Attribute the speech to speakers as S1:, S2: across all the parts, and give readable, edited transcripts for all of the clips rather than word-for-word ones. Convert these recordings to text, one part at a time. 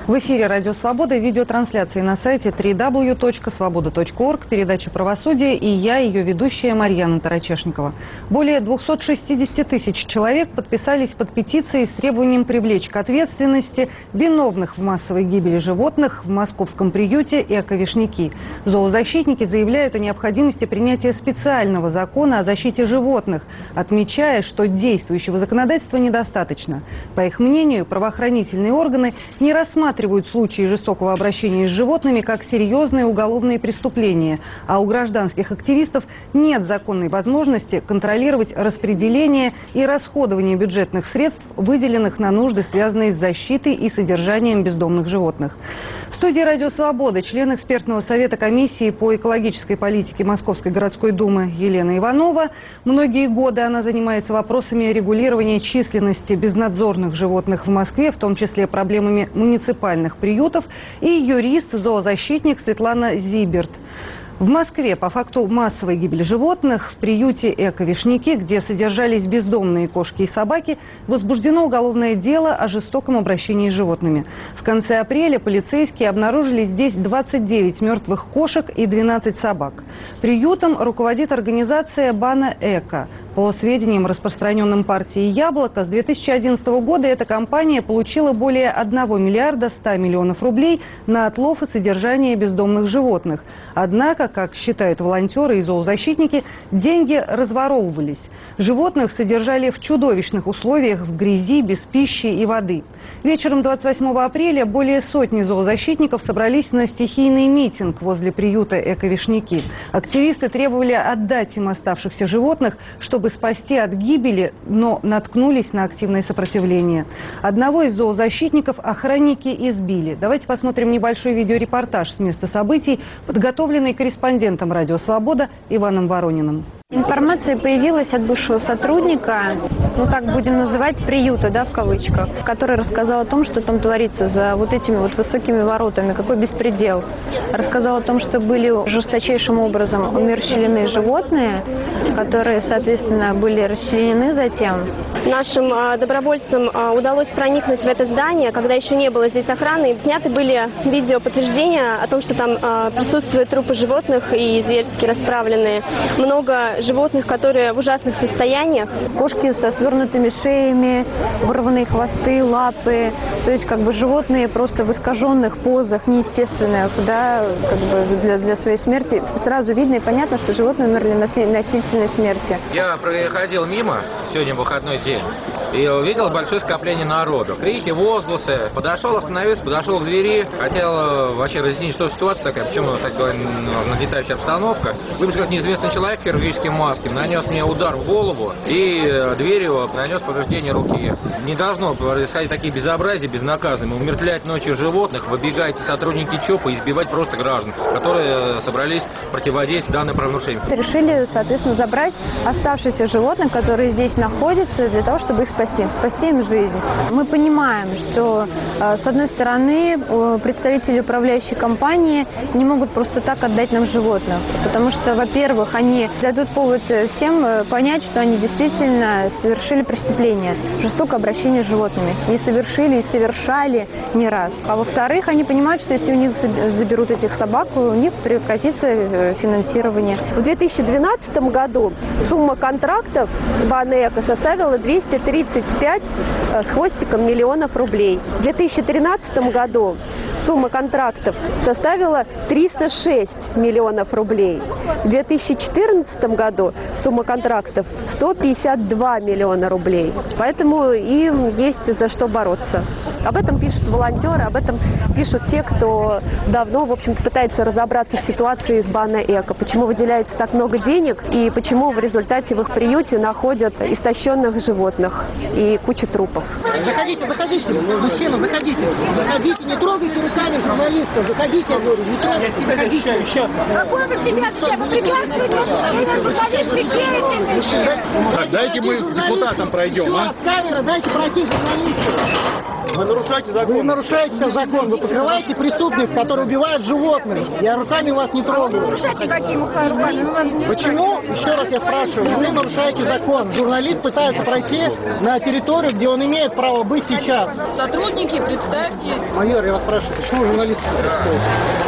S1: В эфире «Радио Свобода», видеотрансляции на сайте www.svoboda.org, передача «Правосудие» и я, ее ведущая Марьяна Тарачешникова. Более 260 тысяч человек подписались под петицией с требованием привлечь к ответственности виновных в массовой гибели животных в московском приюте «Эко-Вишняки». Зоозащитники заявляют о необходимости принятия специального закона о защите животных, отмечая, что действующего законодательства недостаточно. По их мнению, правоохранительные органы не рассматривают случаи жестокого обращения с животными как серьезные уголовные преступления, а у гражданских активистов нет законной возможности контролировать распределение и расходование бюджетных средств, выделенных на нужды, связанные с защитой и содержанием бездомных животных. В студии «Радио Свобода» член экспертного совета комиссии по экологической политике Московской городской думы Елена Иванова. Многие годы она занимается вопросами регулирования численности безнадзорных животных в Москве, в том числе проблемами муниципальных приютов, и юрист-зоозащитник Светлана Зиберт. В Москве по факту массовой гибели животных в приюте «Эко-Вишняки», где содержались бездомные кошки и собаки, возбуждено уголовное дело о жестоком обращении с животными. В конце апреля полицейские обнаружили здесь 29 мертвых кошек и 12 собак. Приютом руководит организация «Бана Эко». По сведениям, распространенным партией «Яблоко», с 2011 года эта компания получила более 1 миллиарда 100 миллионов рублей на отлов и содержание бездомных животных. Однако, как считают волонтеры и зоозащитники, деньги разворовывались. Животных содержали в чудовищных условиях, в грязи, без пищи и воды. Вечером 28 апреля более сотни зоозащитников собрались на стихийный митинг возле приюта «Эко-Вишняки». Активисты требовали отдать им оставшихся животных, чтобы спасти от гибели, но наткнулись на активное сопротивление. Одного из зоозащитников охранники избили. Давайте посмотрим небольшой видеорепортаж с места событий, подготовленный корреспондентом «Радио Свобода» Иваном Ворониным.
S2: Информация появилась от бывшего сотрудника, так будем называть, приюта, в кавычках, который рассказал о том, что там творится за вот этими вот высокими воротами, какой беспредел. Рассказал о том, что были жесточайшим образом умерщвлены животные, которые, соответственно, были расчленены затем.
S3: Нашим добровольцам удалось проникнуть в это здание, когда еще не было здесь охраны. Сняты были видеоподтверждения о том, что там присутствуют трупы животных и зверски расправленные. Много животных, которые в ужасных состояниях.
S2: Кошки со свернутыми шеями, вырванные хвосты, лапы. То есть животные просто в искаженных позах, неестественных, для своей смерти. Сразу видно и понятно, что животные умерли насильственной смертью.
S4: Я проходил мимо, сегодня выходной день, и увидел большое скопление народу. Крики, возгласы. Подошел, остановился, подошел к двери. Хотел вообще разъяснить, что ситуация такая, почему такая нагнетающая обстановка. Выбежал как неизвестный человек в хирургической маске, нанес мне удар в голову и дверью нанес повреждение руки. Не должно происходить такие безобразия безнаказанно. Умертвлять ночью животных, выбегать сотрудники ЧОПа и избивать просто граждан, которые собрались противодействовать данным правонарушениям.
S2: Решили, соответственно, забрать оставшихся животных, которые здесь находятся, для того, чтобы их спасти им жизнь. Мы понимаем, что, с одной стороны, представители управляющей компании не могут просто так отдать нам животных, потому что, во-первых, они дадут повод всем понять, что они действительно совершили преступление, жестокое обращение с животными. Не совершили и совершали не раз. А во-вторых, они понимают, что если у них заберут этих собак, у них прекратится финансирование.
S3: В 2012 году сумма контрактов Бана Эко составила 235 с хвостиком миллионов рублей. В 2013 году сумма контрактов составила 306 миллионов рублей. В 2014 году сумма контрактов 152 миллиона рублей. Поэтому им есть за что бороться. Об этом пишут волонтеры, об этом пишут те, кто давно, в общем-то, пытается разобраться в ситуации с Бана Эко. Почему выделяется так много денег и почему в результате в их приюте находят истощенных животных и кучу трупов.
S5: Заходите, мужчина, заходите, не трогайте руками журналистов, заходите, я говорю, не трогайте, заходите.
S6: Какой вы себе вообще, вы препятствуете,
S7: Так, дайте мы с депутатом пройдем,
S5: Все, с камеры, дайте пройти журналистов.
S7: Вы нарушаете закон.
S5: Вы нарушаете закон. Вы покрываете преступников, которые убивают животных. Я руками вас не трогаю.
S6: Вы нарушаете какие руками?
S5: Почему? Еще раз я спрашиваю. Вы нарушаете закон. Журналист пытается пройти на территорию, где он имеет право быть сейчас.
S8: Сотрудники, представьтесь.
S5: Майор, я вас спрашиваю, почему журналисты представляют?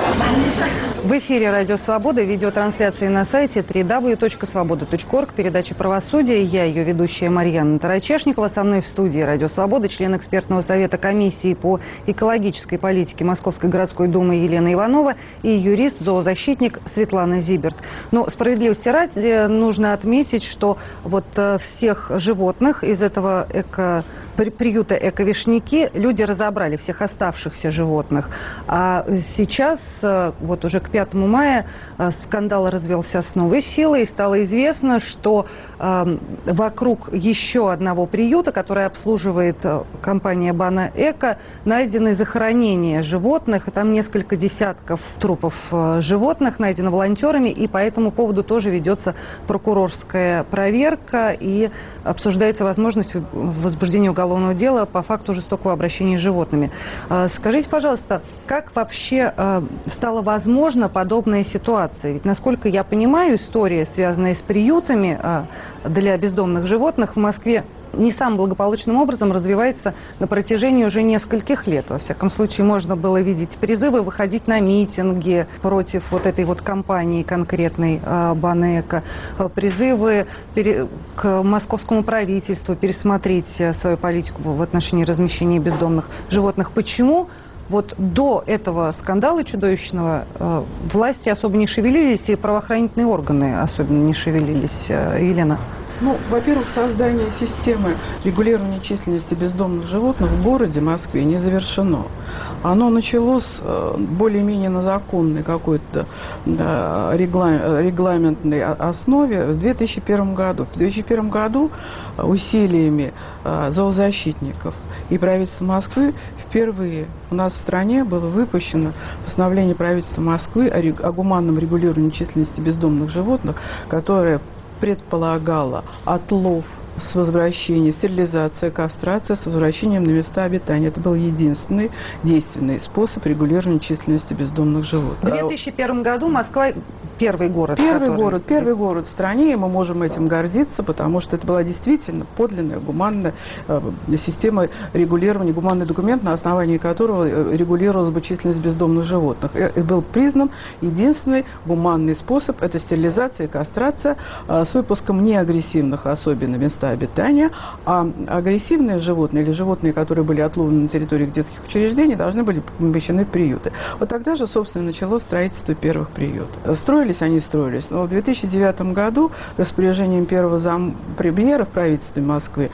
S1: В эфире «Радио Свобода», видеотрансляции на сайте www.svoboda.org, передача «Правосудие». Я ее ведущая Марьяна Тарачешникова. Со мной в студии «Радио Свобода» член экспертного совета комиссии по экологической политике Московской городской думы Елена Иванова и юрист, зоозащитник Светлана Зиберт. Но справедливости ради нужно отметить, что вот всех животных из этого приюта «Эко-Вишняки» люди разобрали, всех оставшихся животных. А сейчас, вот уже к 5 мая, скандал развелся с новой силой, и стало известно, что вокруг еще одного приюта, который обслуживает компания «Банэко», найдены захоронения животных, и там несколько десятков трупов животных найдено волонтерами, и по этому поводу тоже ведется прокурорская проверка, и обсуждается возможность возбуждения уголовного дела по факту жестокого обращения с животными. Скажите, пожалуйста, как вообще стала возможна подобная ситуация? Ведь, насколько я понимаю, история, связанная с приютами для бездомных животных в Москве, не самым благополучным образом развивается на протяжении уже нескольких лет. Во всяком случае, можно было видеть призывы выходить на митинги против вот этой вот компании конкретной «Банэко», призывы к московскому правительству пересмотреть свою политику в отношении размещения бездомных животных. Почему вот до этого скандала чудовищного власти особо не шевелились, и правоохранительные органы особенно не шевелились? Елена?
S9: Ну, во-первых, создание системы регулирования численности бездомных животных в городе Москве не завершено. Оно началось более-менее на законной какой-то регламентной основе в 2001 году. В 2001 году усилиями зоозащитников и правительства Москвы впервые у нас в стране было выпущено постановление правительства Москвы о гуманном регулировании численности бездомных животных, которое предполагала отлов с возвращением, стерилизация, кастрация с возвращением на места обитания. Это был единственный действенный способ регулирования численности бездомных животных.
S1: В 2001 году Москва первый город.
S9: Первый город в стране, и мы можем этим гордиться, потому что это была действительно подлинная гуманная система регулирования, гуманный документ, на основании которого регулировалась бы численность бездомных животных. И был признан единственный гуманный способ — это стерилизация и кастрация с выпуском неагрессивных особенно места обитания, а агрессивные животные или животные, которые были отловлены на территории детских учреждений, должны были помещены в приюты. Вот тогда же, собственно, началось строительство первых приютов. Строились, но в 2009 году распоряжением первого зампремьера в правительстве Москвы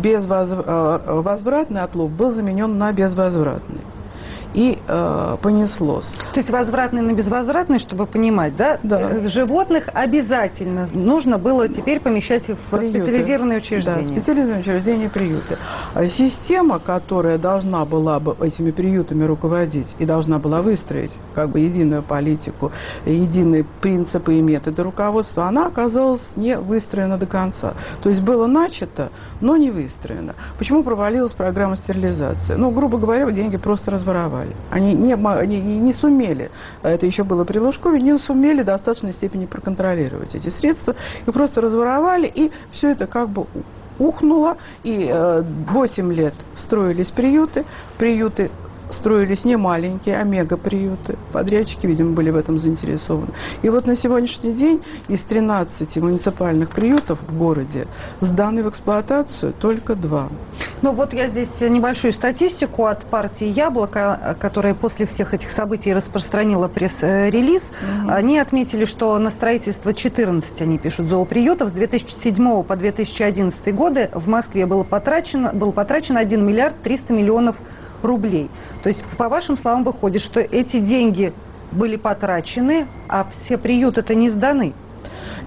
S9: возвратный отлов был заменен на безвозвратный. И понеслось.
S1: То есть возвратный на безвозвратный, чтобы понимать, да?
S9: Да.
S1: Животных обязательно нужно было теперь помещать в приюты. Специализированные учреждения.
S9: Да, специализированные учреждения, приюты. Система, которая должна была бы этими приютами руководить и должна была выстроить как бы единую политику, единые принципы и методы руководства, она оказалась не выстроена до конца. То есть было начато, но не выстроено. Почему провалилась программа стерилизации? Ну, грубо говоря, деньги просто разворовали. Они не сумели, это еще было при Лужкове, не сумели в достаточной степени проконтролировать эти средства, и просто разворовали, и все это как бы ухнуло, и 8 лет строились приюты строились не маленькие, а мегаприюты. Подрядчики, видимо, были в этом заинтересованы. И вот на сегодняшний день из 13 муниципальных приютов в городе сданы в эксплуатацию только 2.
S1: Ну вот я здесь небольшую статистику от партии «Яблоко», которая после всех этих событий распространила пресс-релиз. Они отметили, что на строительство 14, они пишут, зооприютов с 2007 по 2011 годы в Москве было потрачено 1 миллиард 300 миллионов рублей. То есть, по вашим словам, выходит, что эти деньги были потрачены, а все приюты-то не сданы.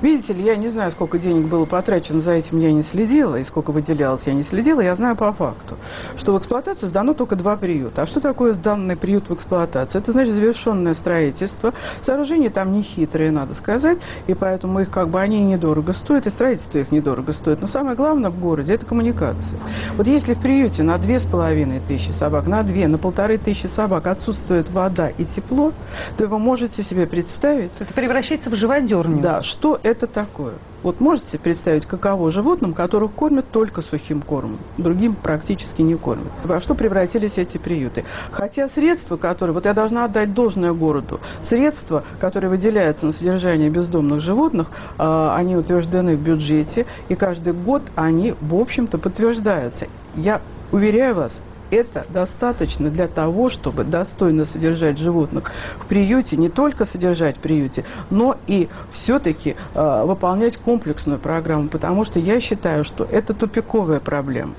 S9: Видите ли, я не знаю, сколько денег было потрачено, за этим я не следила, и сколько выделялось, я не следила. Я знаю по факту, что в эксплуатацию сдано только 2 приюта. А что такое сданный приют в эксплуатацию? Это значит завершенное строительство. Сооружения там не хитрые, надо сказать, и поэтому их как бы они недорого стоят, и строительство их недорого стоит. Но самое главное в городе – это коммуникация. Вот если в приюте на 2500 собак, на 2, на 1500 собак отсутствует вода и тепло, то вы можете себе представить…
S1: Это превращается в живодерню.
S9: Да, что это такое? Вот можете представить, каково животным, которых кормят только сухим кормом, другим практически не кормят. Во что превратились эти приюты? Хотя средства, которые, вот я должна отдать должное городу, средства, которые выделяются на содержание бездомных животных, они утверждены в бюджете, и каждый год они, в общем-то, подтверждаются. Я уверяю вас, это достаточно для того, чтобы достойно содержать животных в приюте, не только содержать в приюте, но и все-таки выполнять комплексную программу, потому что я считаю, что это тупиковая проблема.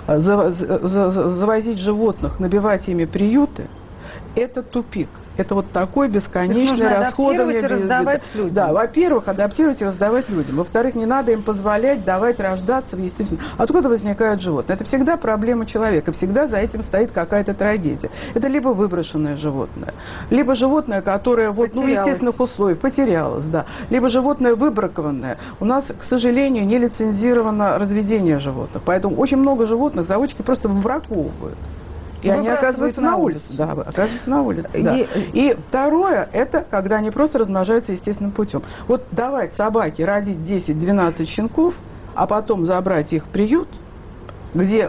S9: Завозить животных, набивать ими приюты – это тупик. Это вот такое бесконечное расходование.
S1: Адаптировать и раздавать людям.
S9: Да, во-первых, адаптировать и раздавать людям. Во-вторых, не надо им позволять давать рождаться в естественном. Откуда возникают животные? Это всегда проблема человека, всегда за этим стоит какая-то трагедия. Это либо выброшенное животное, либо животное, которое вот, в естественных условиях потерялось, да, либо животное выбракованное. У нас, к сожалению, не лицензировано разведение животных, поэтому очень много животных заводчики просто выбраковывают. И они оказываются на улице. Да, оказываются на улице. Да. И второе, это когда они просто размножаются естественным путем. Вот давать собаке родить 10-12 щенков, а потом забрать их в приют, где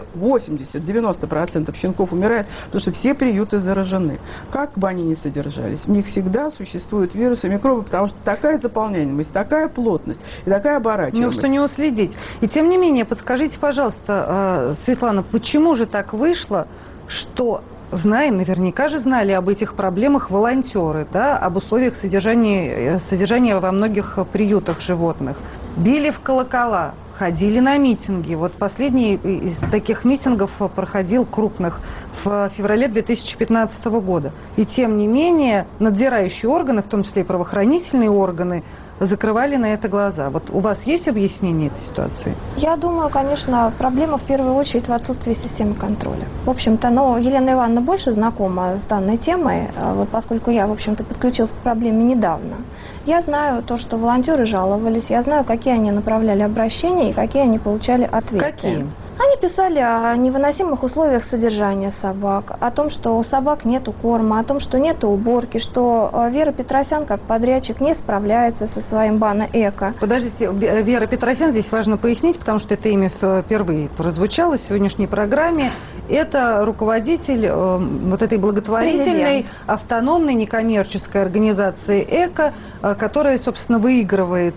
S9: 80-90% щенков умирает, потому что все приюты заражены. Как бы они ни содержались, в них всегда существуют вирусы, микробы, потому что такая заполняемость, такая плотность и такая оборачиваемость.
S1: Ну, что не уследить. И тем не менее, подскажите, пожалуйста, Светлана, почему же так вышло, что, наверняка же знали об этих проблемах волонтеры, да, об условиях содержания во многих приютах животных, били в колокола, ходили на митинги. Вот последний из таких митингов проходил крупных в феврале 2015 года. И тем не менее надзирающие органы, в том числе и правоохранительные органы, закрывали на это глаза. Вот у вас есть объяснение этой ситуации?
S2: Я думаю, конечно, проблема в первую очередь в отсутствии системы контроля. В общем-то, но Елена Ивановна больше знакома с данной темой, вот поскольку я, в общем-то, подключилась к проблеме недавно. Я знаю то, что волонтеры жаловались, я знаю, какие они направляли обращения и какие они получали ответы.
S1: Какие?
S2: Они писали о невыносимых условиях содержания собак, о том, что у собак нету корма, о том, что нету уборки, что Вера Петросян, как подрядчик, не справляется со своим Бана-Эко.
S1: Подождите, Вера Петросян, здесь важно пояснить, потому что это имя впервые прозвучало в сегодняшней программе. Это руководитель вот этой благотворительной, автономной, некоммерческой организации «Эко», которая, собственно, выигрывает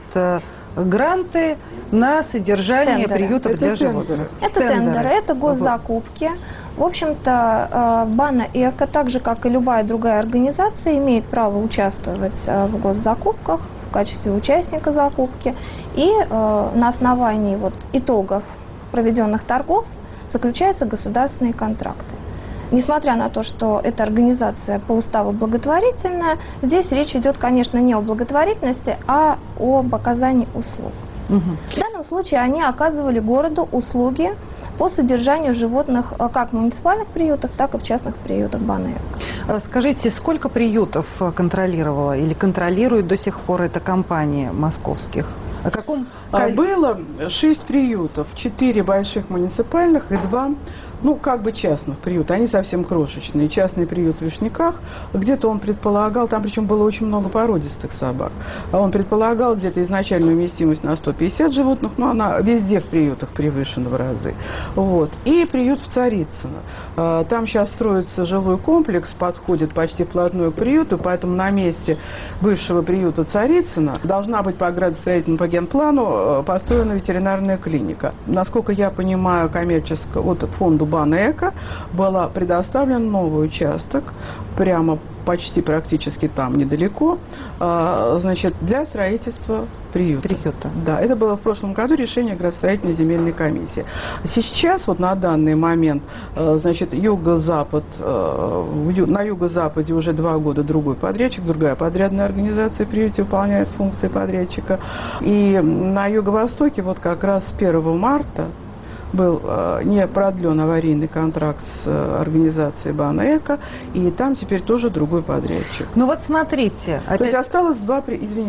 S1: гранты на содержание приютов для животных.
S2: Это тендеры, это госзакупки. В общем-то, Бана-Эко, так же, как и любая другая организация, имеет право участвовать в госзакупках в качестве участника закупки. И на основании итогов проведенных торгов заключаются государственные контракты. Несмотря на то, что эта организация по уставу благотворительная, здесь речь идет, конечно, не о благотворительности, а об оказании услуг. В данном случае они оказывали городу услуги по содержанию животных как в муниципальных приютах, так и в частных приютах Бана-Эко.
S1: Скажите, сколько приютов контролировала или контролирует до сих пор эта компания московских? О каком...
S9: Было 6 приютов, 4 больших муниципальных и 2 частных приюта. Они совсем крошечные. Частный приют в Вишняках, где-то он предполагал, там причем было очень много породистых собак, он предполагал где-то изначальную вместимость на 150 животных, но она везде в приютах превышена в разы. Вот. И приют в Царицыно. Там сейчас строится жилой комплекс, подходит почти вплотную к приюту, поэтому на месте бывшего приюта Царицыно должна быть по градостроительному по генплану построена ветеринарная клиника. Насколько я понимаю, коммерческого фонду Бана-Эко была предоставлен новый участок прямо почти практически там, недалеко, значит, для строительства приюта. Да, это было в прошлом году решение градостроительной земельной комиссии. Сейчас, вот на данный момент, значит, юго-запад, на юго-западе уже 2 года другой подрядчик, другая подрядная организация в приюте выполняет функции подрядчика. И на юго-востоке вот как раз с 1 марта был не продлен аварийный контракт с организацией «Банэко», и там теперь тоже другой подрядчик.
S1: Ну вот смотрите.
S9: То есть осталось два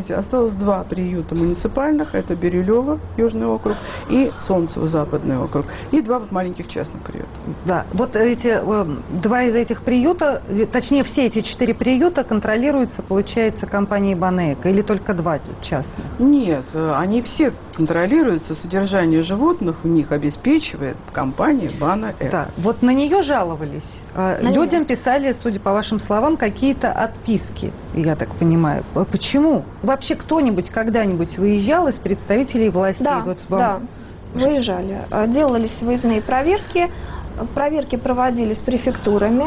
S9: приюта муниципальных, это Бирюлево, Южный округ, и Солнцево, Западный округ, и 2 вот маленьких частных приюта.
S1: Да, вот эти 2 из этих приюта, точнее все эти 4 приюта контролируются, получается, компанией «Банэко», или только 2 частных?
S9: Нет, они все контролируются, содержание животных в них обеспечивает компания «Банэко».
S1: Да, вот на нее жаловались. Людям писали, судя по вашим словам, какие-то отписки, я так понимаю. Почему? Вообще кто-нибудь когда-нибудь выезжал из представителей властей?
S2: Да,
S1: вот
S2: да, выезжали. Делались выездные проверки. Проверки проводились префектурами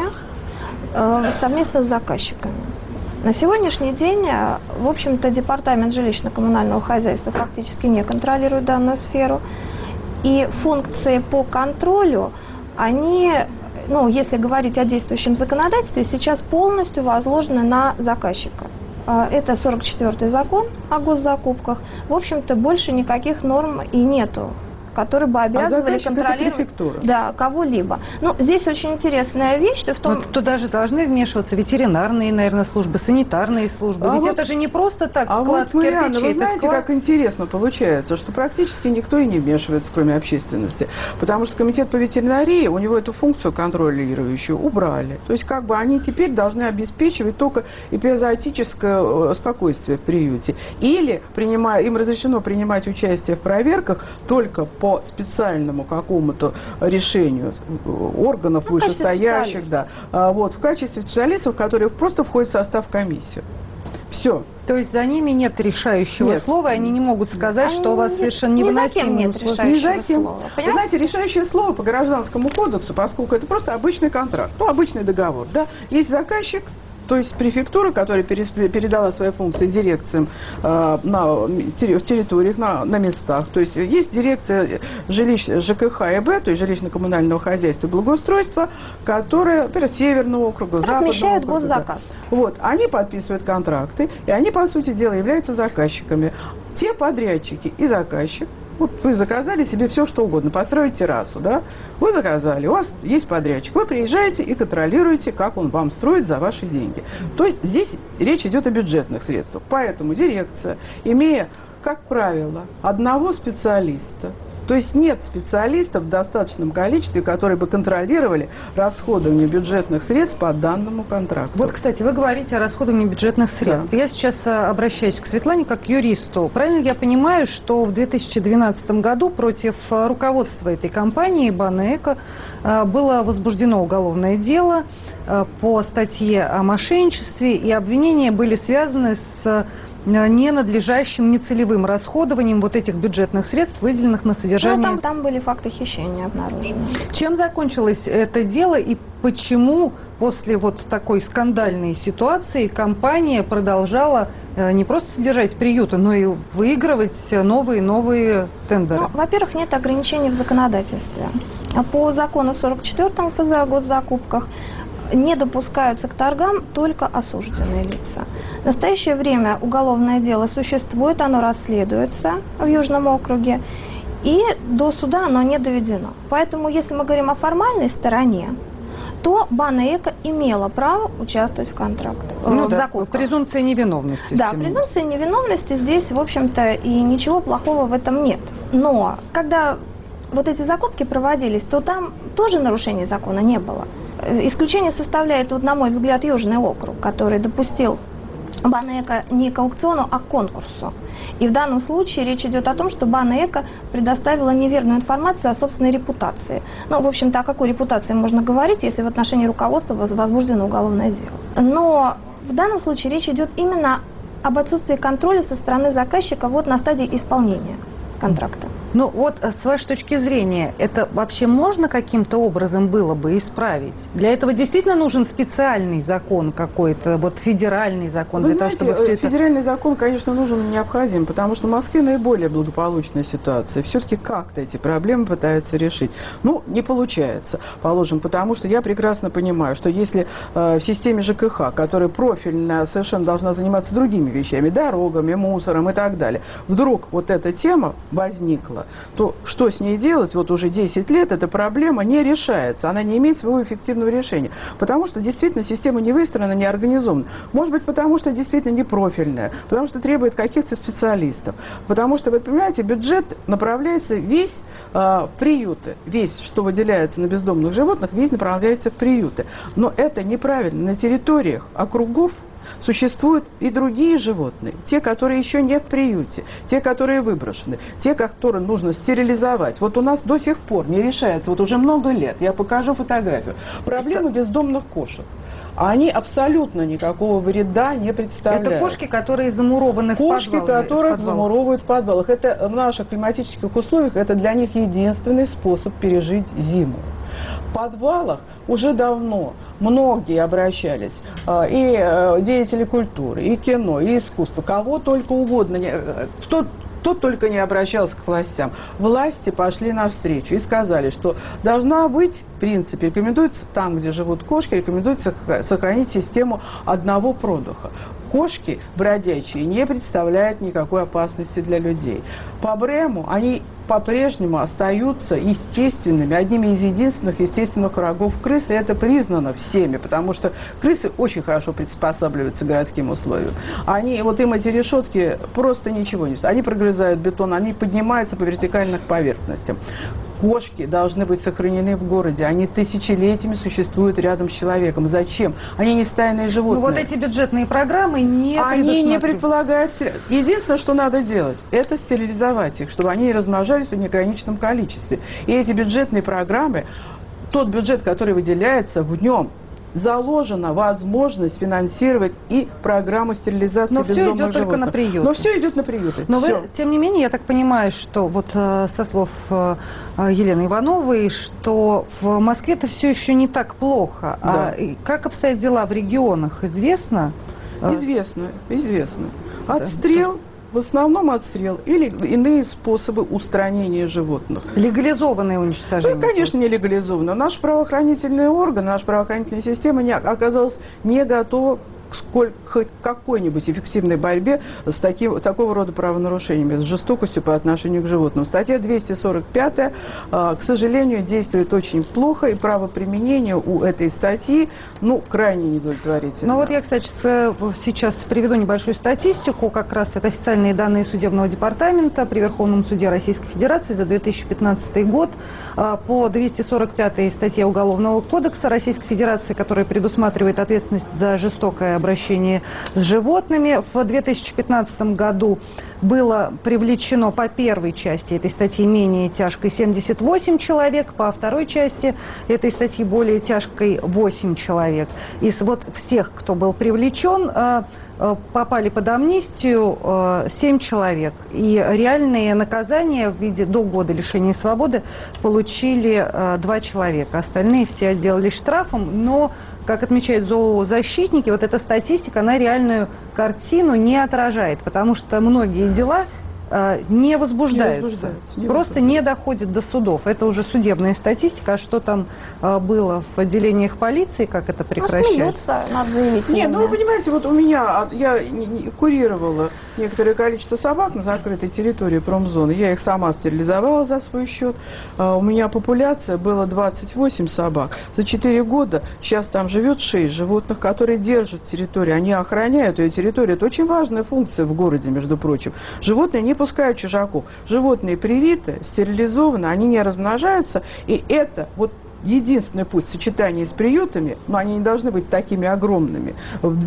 S2: совместно с заказчиками. На сегодняшний день, в общем-то, департамент жилищно-коммунального хозяйства фактически не контролирует данную сферу. И функции по контролю, они, ну, если говорить о действующем законодательстве, сейчас полностью возложены на заказчика. Это 44-й закон о госзакупках. В общем-то, больше никаких норм и нету, которые бы обязывали контролировать кого-либо. Ну, здесь очень интересная вещь, что в том...
S1: Туда же должны вмешиваться ветеринарные, наверное, службы, санитарные службы. Ведь это же не просто так склад кирпичей.
S9: Вы знаете, как интересно получается, что практически никто и не вмешивается, кроме общественности. Потому что комитет по ветеринарии, у него эту функцию контролирующую убрали. То есть, как бы они теперь должны обеспечивать только эпизоотическое спокойствие в приюте. Или им разрешено принимать участие в проверках только по специальному какому-то решению органов вышестоящих, в качестве специалистов, которые просто входят в состав комиссии. Все.
S1: То есть за ними нет решающего слова, и они не могут сказать, что у вас совершенно невыносимые условия.
S2: Ни за кем.
S9: Вы знаете, решающее слово по Гражданскому кодексу, поскольку это просто обычный контракт, обычный договор. Да? Есть заказчик, то есть префектура, которая передала свои функции дирекциям в территориях, на местах. То есть есть дирекция ЖКХ и Б, то есть жилищно-коммунального хозяйства и благоустройства, которая, например, Северного округа, Западного округа.
S2: Размещают госзаказ.
S9: Вот, они подписывают контракты, и они, по сути дела, являются заказчиками. Те подрядчики и заказчик, вот вы заказали себе все, что угодно, построить террасу, да? Вы заказали, у вас есть подрядчик, вы приезжаете и контролируете, как он вам строит за ваши деньги. То есть здесь речь идет о бюджетных средствах. Поэтому дирекция, имея, как правило, одного специалиста, то есть нет специалистов в достаточном количестве, которые бы контролировали расходование бюджетных средств по данному контракту.
S1: Вот, кстати, вы говорите о расходовании бюджетных средств. Да. Я сейчас обращаюсь к Светлане как к юристу. Правильно я понимаю, что в 2012 году против руководства этой компании «Банэко» было возбуждено уголовное дело по статье о мошенничестве, и обвинения были связаны с ненадлежащим, нецелевым расходованием вот этих бюджетных средств, выделенных на содержание.
S2: Там были факты хищения обнаружены.
S1: Чем закончилось это дело и почему после вот такой скандальной ситуации компания продолжала не просто содержать приюты, но и выигрывать новые тендеры?
S2: Во-первых, нет ограничений в законодательстве. По закону 44-му ФЗ о госзакупках не допускаются к торгам только осужденные лица. В настоящее время уголовное дело существует, оно расследуется в Южном округе, и до суда оно не доведено. Поэтому, если мы говорим о формальной стороне, то «Банэко» имела право участвовать в контрактах, в закупках.
S1: Презумпция невиновности.
S2: Да, презумпция невиновности здесь, в общем-то, и ничего плохого в этом нет. Но когда вот эти закупки проводились, то там тоже нарушений закона не было. Исключение составляет, вот, на мой взгляд, Южный округ, который допустил «Банэко» не к аукциону, а к конкурсу. И в данном случае речь идет о том, что «Банэко» предоставила неверную информацию о собственной репутации. Ну, в общем-то, о какой репутации можно говорить, если в отношении руководства возбуждено уголовное дело. Но в данном случае речь идет именно об отсутствии контроля со стороны заказчика вот на стадии исполнения контракта.
S1: Ну вот с вашей точки зрения, это вообще можно каким-то образом было бы исправить? Для этого действительно нужен специальный закон какой-то, вот федеральный закон?
S9: Вы
S1: для
S9: знаете,
S1: того, чтобы все это...
S9: федеральный закон, конечно, нужен и необходим, потому что в Москве наиболее благополучная ситуация. Все-таки как-то эти проблемы пытаются решить. Ну, не получается, положим, потому что я прекрасно понимаю, что если в системе ЖКХ, которая профильно совершенно должна заниматься другими вещами, дорогами, мусором и так далее, вдруг вот эта тема возникла, то что с ней делать? Вот уже 10 лет эта проблема не решается, она не имеет своего эффективного решения, потому что действительно система не выстроена, не организована. Может быть, потому что действительно не профильная, потому что требует каких-то специалистов, потому что, вы понимаете, бюджет направляется весь в приюты, весь, что выделяется на бездомных животных, весь направляется в приюты. Но это неправильно. На территориях округов существуют и другие животные, те, которые еще не в приюте, те, которые выброшены, те, которые нужно стерилизовать. Вот у нас до сих пор не решается, вот уже много лет, я покажу фотографию, проблема бездомных кошек. Они абсолютно никакого вреда не представляют.
S1: Это кошки, которые замурованы в подвалах.
S9: Кошки, которых замуровывают в подвалах. Это в наших климатических условиях, это для них единственный способ пережить зиму. В подвалах уже давно многие обращались, и деятели культуры, и кино, и искусства, кого только угодно, кто только не обращался к властям. Власти пошли навстречу и сказали, что должна быть, в принципе, рекомендуется там, где живут кошки, рекомендуется сохранить систему одного продыха. Кошки бродячие не представляют никакой опасности для людей. По Брему они по-прежнему остаются естественными, одними из единственных естественных врагов крыс, и это признано всеми, потому что крысы очень хорошо приспосабливаются к городским условиям. Они, вот им эти решетки просто ничего не стоят. Они прогрызают бетон, они поднимаются по вертикальным поверхностям. Кошки должны быть сохранены в городе. Они тысячелетиями существуют рядом с человеком. Зачем? Они не стайные животные.
S1: Ну вот эти бюджетные программы
S9: они не предполагают... Единственное, что надо делать, это стерилизовать их, чтобы они не размножались в неограниченном количестве. И эти бюджетные программы, тот бюджет, который выделяется, в нем заложена возможность финансировать и программу стерилизации бездомных животных. Но все идет только на приюты. Но все идет на приюты.
S1: Но вы, тем не менее, я так понимаю, что вот со слов Елены Ивановой, что в Москве-то все еще не так плохо. Да. А как обстоят дела в регионах, известно?
S9: Известно. Отстрел. В основном отстрел или иные способы устранения животных.
S1: Легализованное уничтожение?
S9: Ну, конечно, не легализованное. Наш правоохранительный орган, наша правоохранительная система оказалась не готова к какой-нибудь эффективной борьбе с такого рода правонарушениями, с жестокостью по отношению к животным. Статья 245, к сожалению, действует очень плохо, и правоприменение у этой статьи, крайне недовлетворительно.
S1: Ну вот я, кстати, сейчас приведу небольшую статистику, как раз это официальные данные Судебного департамента при Верховном суде Российской Федерации за 2015 год. По 245 статье Уголовного кодекса Российской Федерации, которая предусматривает ответственность за жестокое обращение с животными. В 2015 году было привлечено по первой части этой статьи менее тяжкой 78 человек, по второй части этой статьи более тяжкой 8 человек. Из вот всех, кто был привлечен, попали под амнистию 7 человек. И реальные наказания в виде до года лишения свободы получили 2 человека. Остальные все отделались штрафом, но, как отмечают зоозащитники, вот эта статистика, она реальную картину не отражает, потому что многие дела не возбуждаются, просто не доходят до судов. Это уже судебная статистика, а что там было в отделениях полиции, как это прекращать?
S2: Надо заявить.
S9: Нет, вы понимаете, вот у меня, я курировала некоторое количество собак на закрытой территории промзоны, я их сама стерилизовала за свой счет, у меня популяция была 28 собак. За 4 года сейчас там живет 6 животных, которые держат территорию, они охраняют ее территорию. Это очень важная функция в городе, между прочим. Животные не пускают чужаков. Животные привиты, стерилизованы, они не размножаются, и это вот единственный путь сочетания с приютами, но они не должны быть такими огромными. В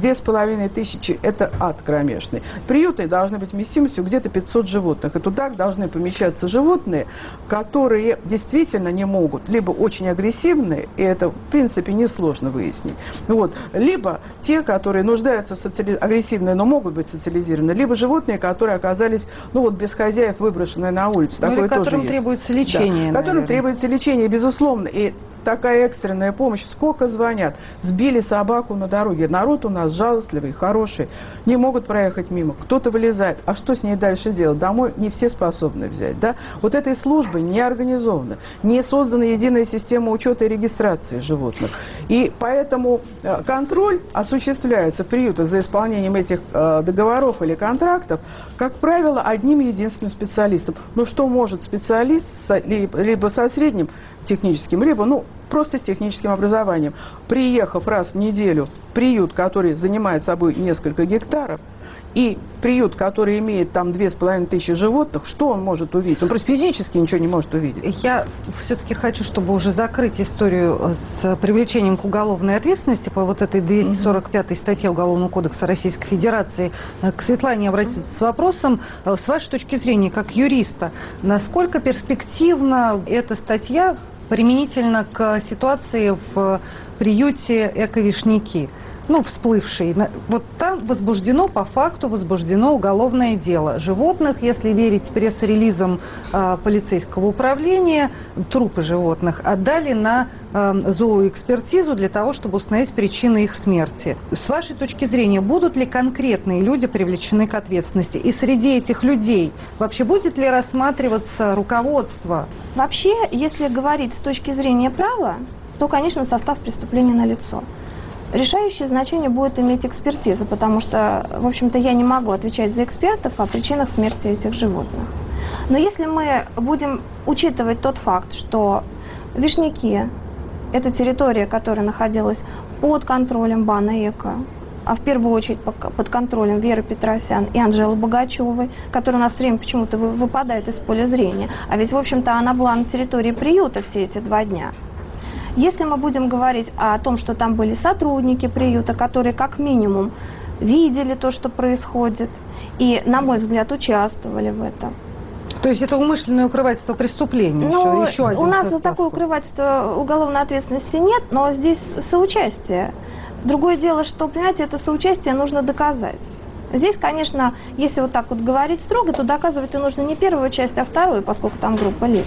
S9: 2500 это ад кромешный. Приюты должны быть вместимостью где-то 500 животных. И туда должны помещаться животные, которые действительно не могут, либо очень агрессивные, и это в принципе несложно выяснить, вот, либо те, которые нуждаются в агрессивные, но могут быть социализированы, либо животные, которые оказались, ну вот, без хозяев, выброшенные на улицу.
S1: Ну,
S9: такое
S1: или которым
S9: тоже есть.
S1: Требуется лечение,
S9: да, которым требуется лечение, безусловно. И такая экстренная помощь, сколько звонят, сбили собаку на дороге, народ у нас жалостливый, хороший, не могут проехать мимо, кто-то вылезает, а что с ней дальше делать? Домой не все способны взять, да? Вот этой службы не организовано, не создана единая система учета и регистрации животных, и поэтому контроль осуществляется в приютах за исполнением этих договоров или контрактов, как правило, одним единственным специалистом. Ну что может специалист либо со средним техническим, либо, ну, просто с техническим образованием, приехав раз в неделю в приют, который занимает собой несколько гектаров, и приют, который имеет там 2500 животных, что он может увидеть? Он просто физически ничего не может увидеть.
S1: Я все-таки хочу, чтобы уже закрыть историю с привлечением к уголовной ответственности по вот этой 245-й статье Уголовного кодекса Российской Федерации, к Светлане обратиться с вопросом, с вашей точки зрения, как юриста, насколько перспективна эта статья применительно к ситуации в приюте «Эко-Вишняки», ну, всплывшей. Вот там возбуждено, по факту возбуждено уголовное дело. Животных, если верить пресс-релизам полицейского управления, трупы животных отдали на зооэкспертизу для того, чтобы установить причины их смерти. С вашей точки зрения, будут ли конкретные люди привлечены к ответственности? И среди этих людей вообще будет ли рассматриваться руководство?
S2: Вообще, если говорить с точки зрения права, то, конечно, состав преступления налицо. Решающее значение будет иметь экспертиза, потому что, в общем-то, я не могу отвечать за экспертов о причинах смерти этих животных. Но если мы будем учитывать тот факт, что Вишняки – это территория, которая находилась под контролем БАНа «Эко», а в первую очередь под контролем Веры Петросян и Анжелы Богачевой, которая у нас все время почему-то выпадает из поля зрения, а ведь, в общем-то, она была на территории приюта все эти 2 дня. Если мы будем говорить о том, что там были сотрудники приюта, которые как минимум видели то, что происходит, и, на мой взгляд, участвовали в этом.
S1: То есть это умышленное укрывательство преступления?
S2: Ну,
S1: еще один
S2: у нас за
S1: состав.
S2: такое укрывательство уголовной ответственности нет, но здесь соучастие. Другое дело, что, понимаете, это соучастие нужно доказать. Здесь, конечно, если вот так вот говорить строго, то доказывать и нужно не первую часть, а вторую, поскольку там группа лиц.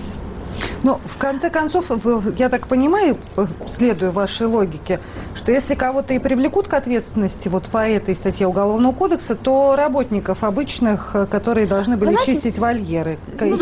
S1: Но в конце концов, я так понимаю, следуя вашей логике, что если кого-то и привлекут к ответственности вот по этой статье Уголовного кодекса, то работников обычных, которые должны были чистить вольеры.
S9: Ну,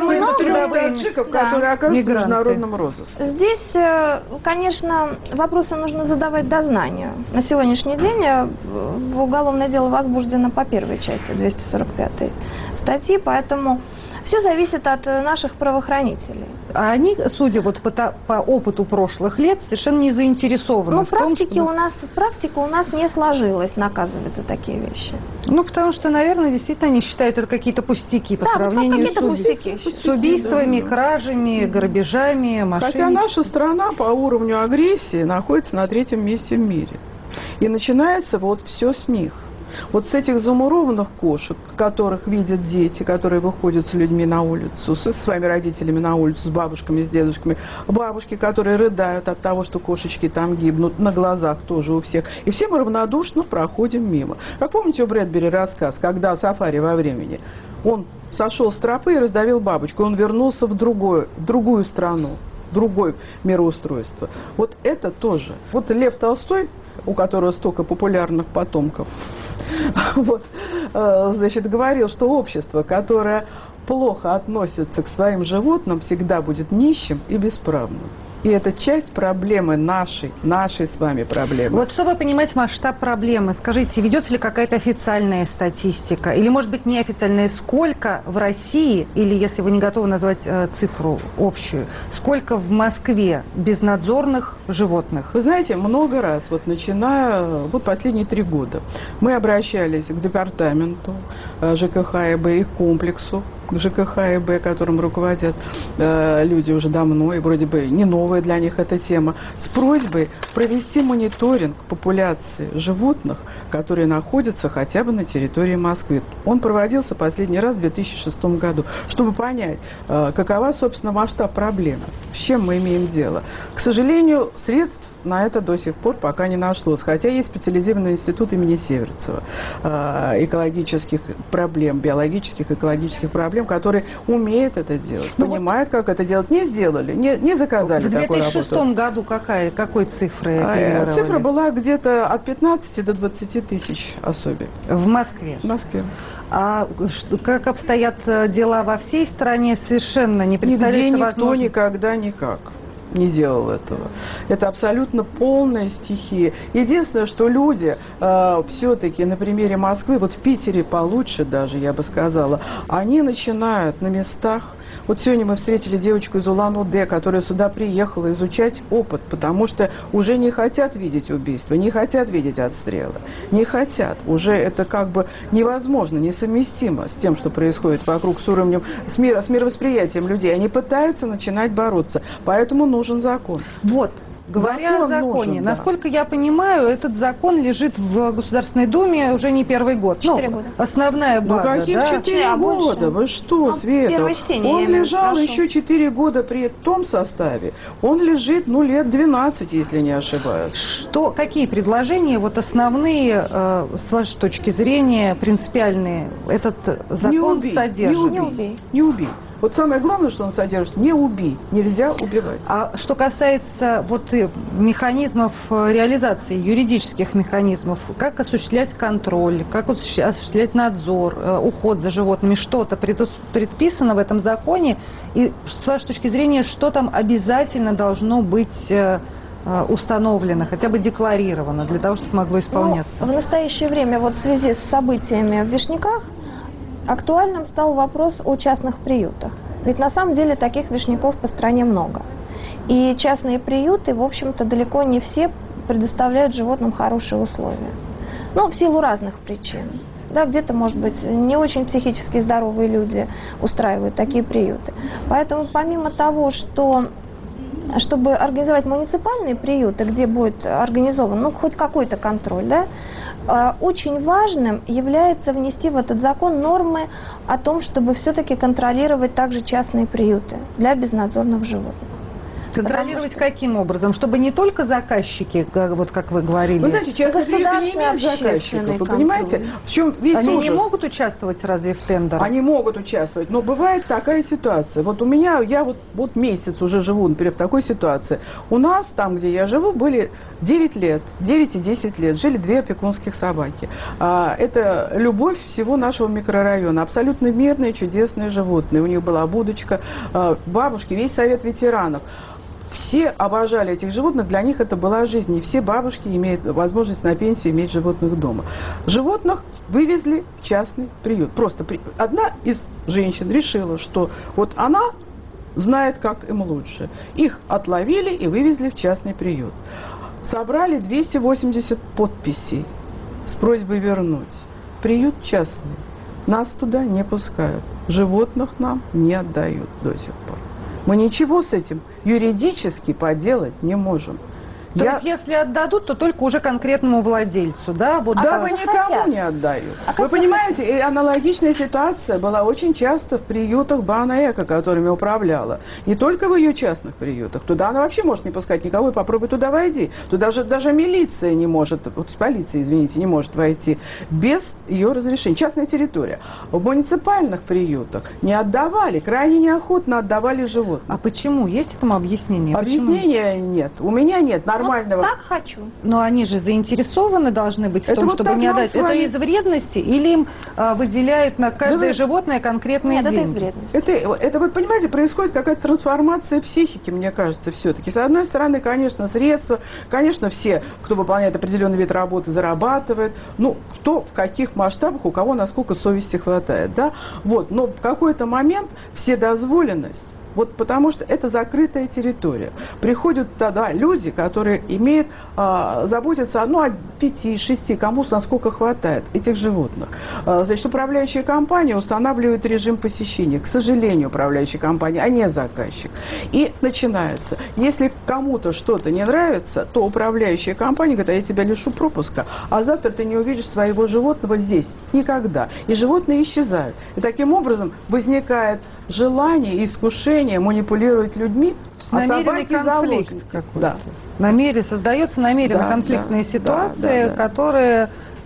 S9: которые окажутся в международном розыске.
S2: Здесь, конечно, вопросы нужно задавать дознанию. На сегодняшний день уголовное дело возбуждено по первой части 245 статьи, поэтому все зависит от наших правоохранителей.
S1: А они, судя вот по опыту прошлых лет, совершенно не заинтересованы в том, что...
S2: Практика у нас не сложилась наказывать за такие вещи.
S1: Ну, потому что, наверное, действительно они считают это какие-то пустяки по сравнению с убийствами, кражами, грабежами, мошенничеством.
S9: Хотя наша страна по уровню агрессии находится на 3-м месте в мире. И начинается вот все с них. Вот с этих замурованных кошек, которых видят дети, которые выходят с людьми на улицу, со своими родителями на улицу, с бабушками, с дедушками, бабушки, которые рыдают от того, что кошечки там гибнут, на глазах тоже у всех. И все мы равнодушно проходим мимо. Как помните у Брэдбери рассказ, когда сафари во времени, он сошел с тропы и раздавил бабочку, он вернулся в другую страну, другое мироустройство. Вот это тоже. Вот Лев Толстой, у которого столько популярных потомков, вот, значит, говорил, что общество, которое плохо относится к своим животным, всегда будет нищим и бесправным. И это часть проблемы нашей с вами проблемы.
S1: Вот чтобы понимать масштаб проблемы, скажите, ведется ли какая-то официальная статистика? Или, может быть, неофициальная? Сколько в России, или, если вы не готовы назвать цифру общую, сколько в Москве безнадзорных животных?
S9: Вы знаете, много раз, вот начиная, вот последние 3 года, мы обращались к департаменту ЖКХ и к комплексу, ЖКХ и Б, которым руководят люди уже давно, и вроде бы не новая для них эта тема, с просьбой провести мониторинг популяции животных, которые находятся хотя бы на территории Москвы. Он проводился последний раз в 2006 году, чтобы понять, какова, собственно, масштаб проблемы, с чем мы имеем дело. К сожалению, средств на это до сих пор пока не нашлось. Хотя есть специализированный институт имени Северцева экологических проблем, биологических, экологических проблем, который умеет это делать, понимает, как это делать. Не сделали, не заказали такую работу.
S1: В 2006 году какой цифры оперировали?
S9: Цифра была где-то от 15 до 20 тысяч особей.
S1: В Москве?
S9: В Москве.
S1: А как обстоят дела во всей стране, совершенно не представляется
S9: возможным. Нигде
S1: возможным.
S9: никто никогда никак не делал этого. Это абсолютно полная стихия. Единственное, что люди все-таки на примере Москвы, вот в Питере получше даже, я бы сказала, они начинают на местах. Вот сегодня мы встретили девочку из Улан-Удэ, которая сюда приехала изучать опыт, потому что уже не хотят видеть убийства, не хотят видеть отстрелы, не хотят. Уже это как бы невозможно, несовместимо с тем, что происходит вокруг, с уровнем, с мировосприятием людей. Они пытаются начинать бороться, поэтому нужен закон.
S1: Вот. Говоря о законе,
S9: нужен,
S1: насколько я понимаю, этот закон лежит в Государственной Думе уже не первый год.
S2: 4 года.
S1: Основная база,
S9: Ну каких
S1: да?
S9: 4 года? Вы что, Света?
S2: первое чтение,
S9: Он
S2: я имею в виду,
S9: лежал
S2: прошу.
S9: еще 4 года при том составе. Он лежит, лет 12, если не ошибаюсь.
S1: Какие предложения, вот основные, с вашей точки зрения, принципиальные, этот закон содержит?
S9: Не убей. Вот самое главное, что он содержит, не убей. Нельзя убивать.
S1: А что касается механизмов реализации, юридических механизмов, как осуществлять контроль, как осуществлять надзор, уход за животными, что-то предписано в этом законе? И с вашей точки зрения, что там обязательно должно быть установлено, хотя бы декларировано, для того, чтобы могло исполняться?
S2: В настоящее время, в связи с событиями в Вишняках, актуальным стал вопрос о частных приютах. Ведь на самом деле таких вишняков по стране много. И частные приюты, в общем-то, далеко не все предоставляют животным хорошие условия. В силу разных причин. Да, где-то, может быть, не очень психически здоровые люди устраивают такие приюты. Поэтому помимо того, чтобы организовать муниципальные приюты, где будет организован хоть какой-то контроль, да, очень важным является внести в этот закон нормы о том, чтобы все-таки контролировать также частные приюты для безнадзорных животных.
S1: Контролировать каким образом? Чтобы не только заказчики, как вы говорили.
S9: Вы знаете, частные приюты не имеют заказчиков. Вы понимаете, в чем весь ужас?
S1: Они не могут участвовать разве в тендерах?
S9: Они могут участвовать, но бывает такая ситуация. Вот у меня, я вот месяц уже живу, например, в такой ситуации. У нас, там, где я живу, были 9 лет, 9 и 10 лет, жили 2 опекунских собаки. Это любовь всего нашего микрорайона. Абсолютно мирные, чудесные животные. У них была будочка, бабушки, весь совет ветеранов. Все обожали этих животных, для них это была жизнь. И все бабушки имеют возможность на пенсию иметь животных дома. Животных вывезли в частный приют. Просто одна из женщин решила, что вот она знает, как им лучше. Их отловили и вывезли в частный приют. Собрали 280 подписей с просьбой вернуть. Приют частный. Нас туда не пускают. Животных нам не отдают до сих пор. Мы ничего с этим юридически поделать не можем.
S1: То есть, если отдадут, то только уже конкретному владельцу, да? Вот
S9: вы никому не отдают. Вы понимаете, и аналогичная ситуация была очень часто в приютах Бана Эко, которыми управляла. Не только в ее частных приютах. Туда она вообще может не пускать никого, и попробуй туда войди. Туда даже милиция не может, полиция, извините, не может войти без ее разрешения. Частная территория. В муниципальных приютах не отдавали, крайне неохотно отдавали животных.
S1: А почему? Есть этому объяснение?
S9: Объяснения нет. У меня нет. Нормального.
S2: Так хочу.
S1: Но они же заинтересованы должны быть в том, чтобы не отдать. Это из вредности или им выделяют на каждое животное конкретные деньги?
S2: Нет, это из вредности.
S9: Это, вы понимаете, происходит какая-то трансформация психики, мне кажется, все-таки. С одной стороны, конечно, средства, конечно, все, кто выполняет определенный вид работы, зарабатывает. Кто в каких масштабах, у кого насколько совести хватает, да? Но в какой-то момент вседозволенность Вот потому что это закрытая территория. Приходят тогда люди, которые имеют, заботятся о 5-6, кому насколько хватает этих животных. Значит, управляющая компания устанавливает режим посещения. К сожалению, управляющая компания, а не заказчик. И начинается. Если кому-то что-то не нравится, то управляющая компания говорит: а я тебя лишу пропуска, а завтра ты не увидишь своего животного здесь. Никогда. И животные исчезают. И таким образом возникает желание и искушение манипулировать людьми, а собаки заложники.
S1: Да. Создается намеренно конфликтная ситуация, которая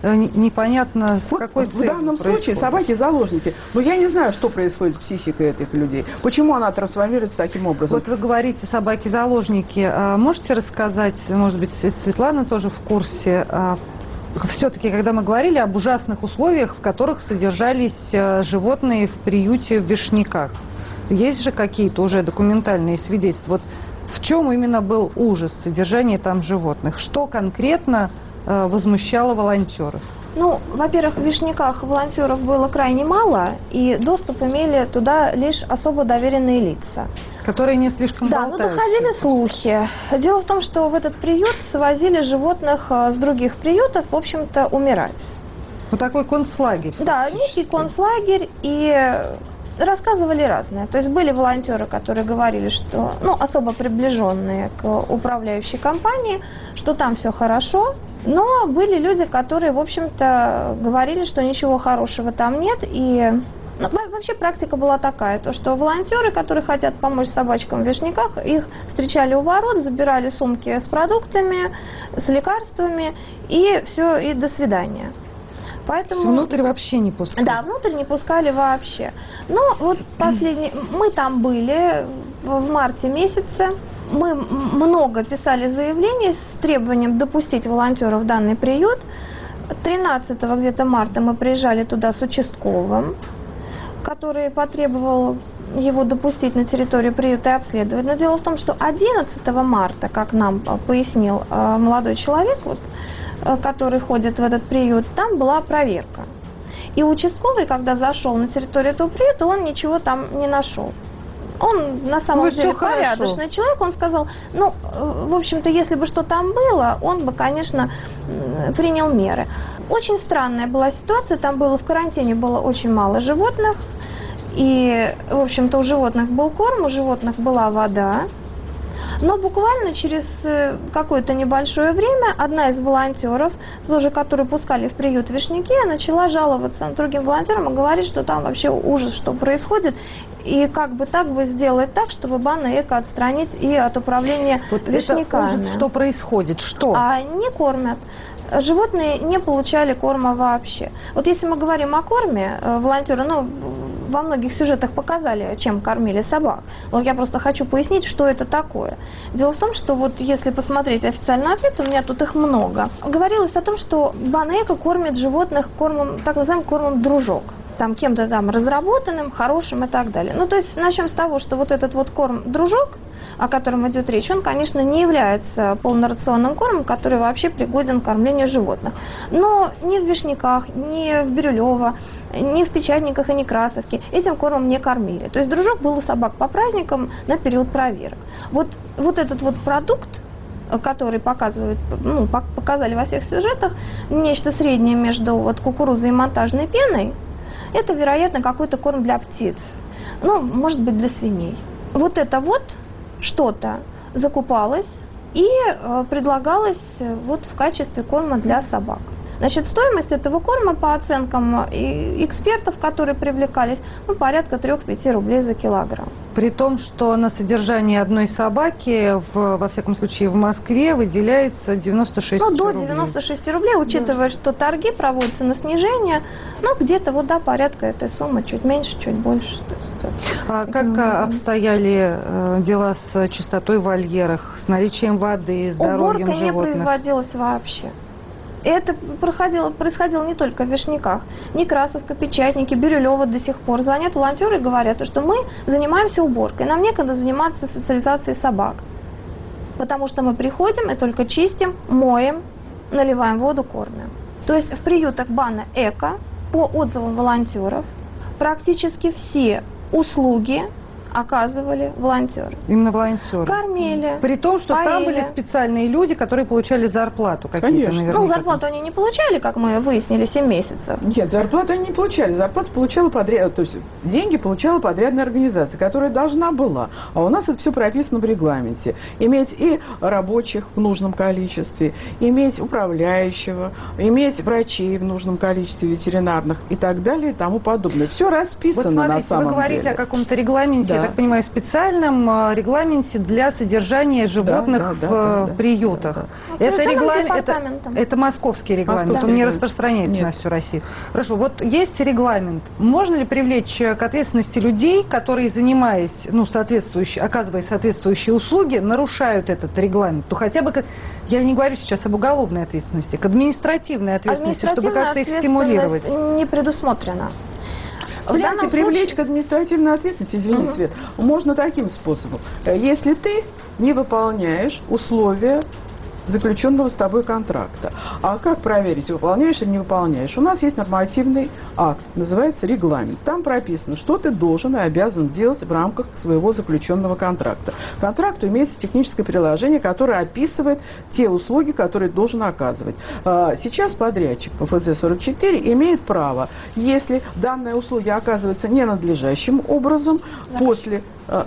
S1: непонятно с какой целью.
S9: В данном случае собаки заложники. Но я не знаю, что происходит с психикой этих людей. Почему она трансформируется таким образом.
S1: Вот вы говорите, собаки заложники. Можете рассказать, может быть, Светлана тоже в курсе, все-таки, когда мы говорили об ужасных условиях, в которых содержались животные в приюте в Вишняках, есть же какие-то уже документальные свидетельства? Вот в чем именно был ужас содержания там животных? Что конкретно возмущало волонтеров?
S2: Ну, во-первых, в Вишняках волонтеров было крайне мало, и доступ имели туда лишь особо доверенные лица.
S1: Которые не слишком болтают.
S2: Да, но доходили слухи. Дело в том, что в этот приют свозили животных с других приютов, в общем-то, умирать.
S1: Вот такой концлагерь.
S2: Да, некий концлагерь, и рассказывали разное. То есть были волонтеры, которые говорили, что, особо приближенные к управляющей компании, что там все хорошо, но были люди, которые, в общем-то, говорили, что ничего хорошего там нет, и вообще практика была такая, то что волонтеры, которые хотят помочь собачкам в Вишняках, их встречали у ворот, забирали сумки с продуктами, с лекарствами, и все, и до свидания. Поэтому
S1: внутрь вообще не пускали.
S2: Да, внутрь не пускали вообще. Но вот мы там были в марте месяце. Мы много писали заявлений с требованием допустить волонтеров в данный приют. 13 где-то марта мы приезжали туда с участковым, который потребовал его допустить на территорию приюта и обследовать. Но дело в том, что 11 марта, как нам пояснил молодой человек, который ходит в этот приют, там была проверка. И участковый, когда зашел на территорию этого приюта, он ничего там не нашел. Он на самом деле порядочный человек, он сказал, в общем-то, если бы что там было, он бы, конечно, принял меры. Очень странная была ситуация, там было в карантине было очень мало животных, и, в общем-то, у животных был корм, у животных была вода. Но буквально через какое-то небольшое время одна из волонтеров, тоже которую пускали в приют Вишняки, начала жаловаться другим волонтерам и говорить, что там вообще ужас, что происходит, и как бы так бы сделать так, чтобы Банное Эко отстранить и от управления Вишняками.
S1: Это ужас, что происходит? Что?
S2: А не кормят. Животные не получали корма вообще. Вот если мы говорим о корме, волонтеры, во многих сюжетах показали, чем кормили собак. Вот я просто хочу пояснить, что это такое. Дело в том, что вот если посмотреть официальный ответ, у меня тут их много. Говорилось о том, что Банное Эко кормит животных кормом, так называемым кормом «дружок». Там кем-то там разработанным, хорошим и так далее. То есть начнем с того, что вот этот вот корм «дружок», о котором идет речь, он, конечно, не является полнорационным кормом, который вообще пригоден к кормлению животных. Но ни в Вишняках, ни в Бирюлево, ни в Печатниках и Некрасовке этим кормом не кормили. То есть «дружок» был у собак по праздникам на период проверок. Вот этот вот продукт, который показали во всех сюжетах, нечто среднее между кукурузой и монтажной пеной, это, вероятно, какой-то корм для птиц, может быть, для свиней. Вот это вот что-то закупалось и предлагалось в качестве корма для собак. Значит, стоимость этого корма, по оценкам экспертов, которые привлекались, порядка 3-5 рублей за килограмм.
S1: При том, что на содержание одной собаки, во всяком случае в Москве, выделяется 96 рублей.
S2: До 96 рублей, учитывая, что торги проводятся на снижение, где-то порядка этой суммы, чуть меньше, чуть больше.
S1: А как обстояли дела с чистотой в вольерах, с наличием воды, здоровьем животных?
S2: Уборка не производилась вообще. Это происходило не только в Вишняках. Некрасовка, Печатники, Бирюлево до сих пор звонят волонтеры и говорят, что мы занимаемся уборкой, нам некогда заниматься социализацией собак. Потому что мы приходим и только чистим, моем, наливаем воду, кормим. То есть в приютах Банное Эко, по отзывам волонтеров, практически все услуги
S7: оказывали волонтеры.
S1: Именно волонтеры.
S7: Кормили.
S1: При том, что там
S7: поили.
S1: были специальные люди, которые получали зарплату какие-то, наверняка.
S7: Ну, зарплату они не получали, как мы выяснили, 7 месяцев.
S9: Нет, зарплату они не получали. Зарплату получала то есть деньги получала подрядная организация, которая должна была. А у нас это все прописано в регламенте. Иметь и рабочих в нужном количестве, иметь управляющего, иметь врачей в нужном количестве ветеринарных и так далее и тому подобное. Все расписано,
S1: вот смотрите,
S9: на самом
S1: вы говорите
S9: деле.
S1: о каком-то регламенте,
S9: Да.
S1: я так понимаю, специальном регламенте для содержания животных в приютах. Это регламент, это московский регламент, он не распространяется на всю Россию. Хорошо, вот есть регламент. Можно ли привлечь к ответственности людей, которые, занимаясь, оказывая соответствующие услуги, нарушают этот регламент? То хотя бы, я не говорю сейчас об уголовной ответственности, к административной ответственности, чтобы как-то их стимулировать.
S7: Не предусмотрено.
S9: Понимаете, привлечь к административной ответственности, извините, Свет, можно таким способом. Если ты не выполняешь условия заключенного с тобой контракта. А как проверить, выполняешь или не выполняешь? У нас есть нормативный акт, называется регламент. Там прописано, что ты должен и обязан делать в рамках своего заключенного контракта. К контракту имеется техническое приложение, которое описывает те услуги, которые должен оказывать. Сейчас подрядчик по ФЗ-44 имеет право, если данные услуги оказываются ненадлежащим образом, после...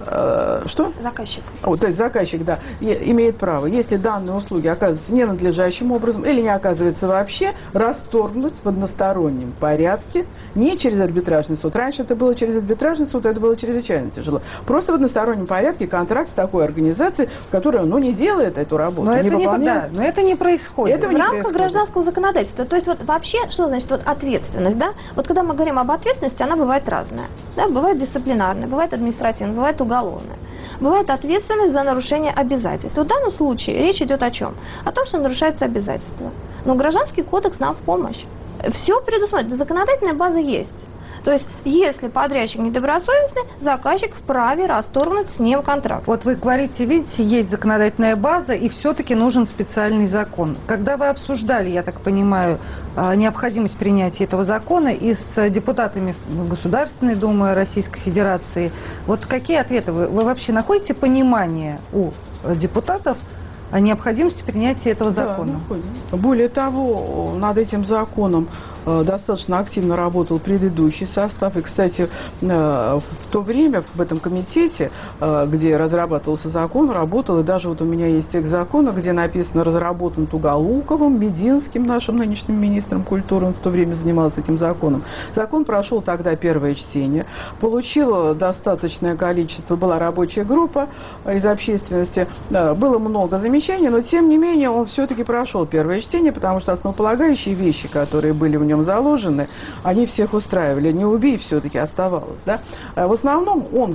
S9: Что?
S7: Заказчик.
S9: То есть заказчик, да, имеет право, если данные услуги оказываются ненадлежащим образом или не оказываются вообще, расторгнуть в одностороннем порядке, не через арбитражный суд. Раньше это было через арбитражный суд, это было чрезвычайно тяжело. Просто в одностороннем порядке контракт с такой организацией, которая, не делает эту работу,
S1: но
S9: не выполняет.
S1: Но это не происходит.
S7: В рамках гражданского законодательства. То есть вот вообще, что значит ответственность, да? Вот когда мы говорим об ответственности, она бывает разная. Да? Бывает дисциплинарная, бывает административная, бывает уголовная. Бывает ответственность за нарушение обязательств. В данном случае речь идет о чем? О том, что нарушаются обязательства. Но Гражданский кодекс нам в помощь. Все предусмотрено, законодательная база есть. То есть, если подрядчик недобросовестный, заказчик вправе расторгнуть с ним контракт.
S1: Вот вы говорите, видите, есть законодательная база, и все-таки нужен специальный закон. Когда вы обсуждали, я так понимаю, необходимость принятия этого закона и с депутатами Государственной Думы Российской Федерации, вот какие ответы вы вообще находите понимание у депутатов о необходимости принятия этого закона?
S9: Да, более того, над этим законом достаточно активно работал предыдущий состав. И, кстати, в то время в этом комитете, где разрабатывался закон, работал, и даже вот у меня есть текст закона, где написано «разработан Туголуковым, Мединским, нашим нынешним министром культуры», он в то время занимался этим законом. Закон прошел тогда первое чтение, получил достаточное количество, была рабочая группа из общественности, было много замечаний, но тем не менее он все-таки прошел первое чтение, потому что основополагающие вещи, которые были в нем заложены, они всех устраивали. Не убей все-таки оставалось. Да? В основном он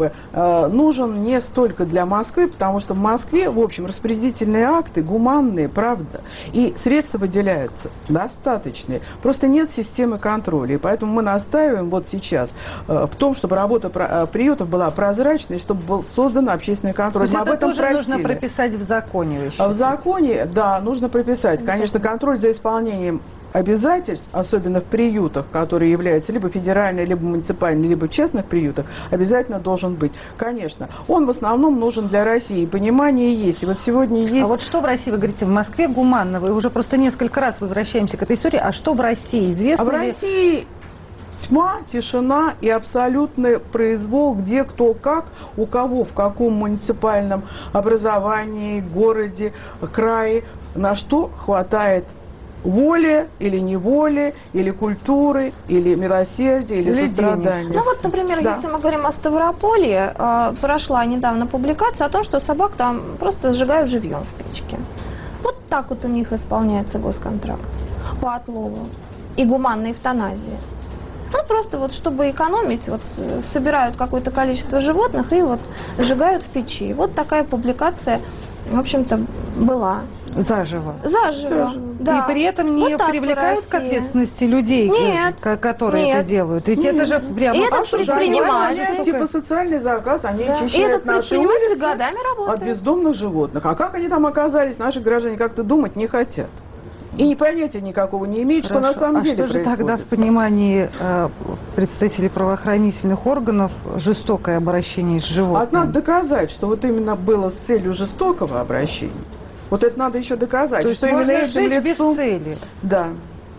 S9: нужен не столько для Москвы, потому что в Москве, в общем, распорядительные акты гуманные, правда, и средства выделяются достаточные. Просто нет системы контроля. И поэтому мы настаиваем вот сейчас в том, чтобы работа приютов была прозрачной, чтобы был создан общественный контроль.
S1: То есть это тоже нужно прописать в законе?
S9: В законе, да, нужно прописать. Конечно, контроль за исполнением обязательств, особенно в приютах, которые являются либо федеральные, либо муниципальные, либо частных приютах, обязательно должен быть. Конечно, он в основном нужен для России, понимание есть. И вот сегодня есть...
S1: А вот что в России, вы говорите, в Москве гуманно, вы уже просто несколько раз возвращаемся к этой истории, а что в России? Известно ли...
S9: в России тьма, тишина и абсолютный произвол, где кто как, у кого, в каком муниципальном образовании, городе, крае, на что хватает воли или неволи, или культуры, или милосердия, или сострадания.
S7: Ну вот, например, если мы говорим о Ставрополье, прошла недавно публикация о том, что собак там просто сжигают живьем в печке. Вот так вот у них исполняется госконтракт по отлову и гуманной эвтаназии. Ну, просто вот, чтобы экономить, вот собирают какое-то количество животных и вот сжигают в печи. Вот такая публикация, в общем-то, была.
S1: Заживо.
S7: Заживо, да.
S1: И при этом не вот привлекают к ответственности людей, которые это делают. Ведь это же прямо...
S7: Этот предприниматель...
S9: Типа социальный заказ, они очищают наши улицы
S7: годами работает
S9: от бездомных животных. А как они там оказались, наши граждане как-то думать не хотят. И понятия никакого не имеют, что на самом деле
S1: что же
S9: происходит.
S1: тогда в понимании представителей правоохранительных органов жестокое обращение с животными?
S9: Надо доказать, что вот именно было с целью жестокого обращения. Вот это надо еще доказать.
S1: То есть
S9: что
S1: можно
S9: именно
S1: сжечь без
S9: лицом...
S1: цели.
S9: Да.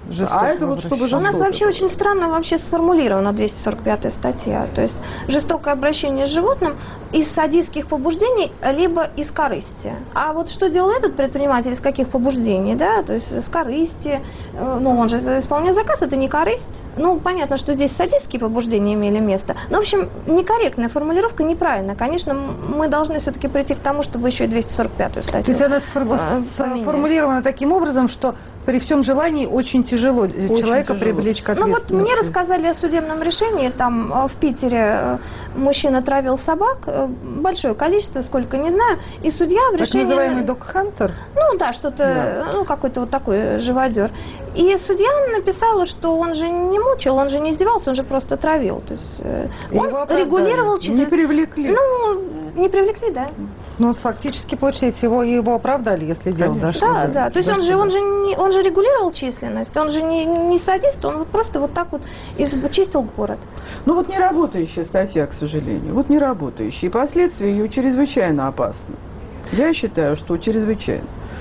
S9: А это вот чтобы жестоко.
S7: У нас вообще очень странно вообще сформулирована 245 статья. То есть жестокое обращение с животным из садистских побуждений, либо из корысти. А вот что делал этот предприниматель, из каких побуждений, да, то есть с корысти, ну он же исполняет заказ, это не корысть. Ну, понятно, что здесь садистские побуждения имели место. Но, в общем, некорректная формулировка, неправильная. Конечно, мы должны все-таки прийти к тому, чтобы еще и 245 статью.
S1: То есть она сформулирована таким образом, что при всем желании очень тяжело человека привлечь к ответственности.
S7: Ну вот мне рассказали о судебном решении, там в Питере мужчина травил собак, большое количество, сколько не знаю, и судья в решении...
S1: Так называемый док-хантер?
S7: Ну да, что-то, ну какой-то вот такой живодер. И судья написала, что он же не мучил, он же не издевался, он же просто травил. То есть он регулировал численность.
S9: Не привлекли.
S7: Ну, не привлекли, да.
S1: Ну, фактически, получается, его оправдали, если дело дошло.
S7: Да, да. То есть он же регулировал численность, он же не садист, он вот просто вот так вот чистил город.
S9: Ну вот не работающая статья, к сожалению. Вот не работающая. И последствия ее чрезвычайно опасны. Я считаю, что чрезвычайно.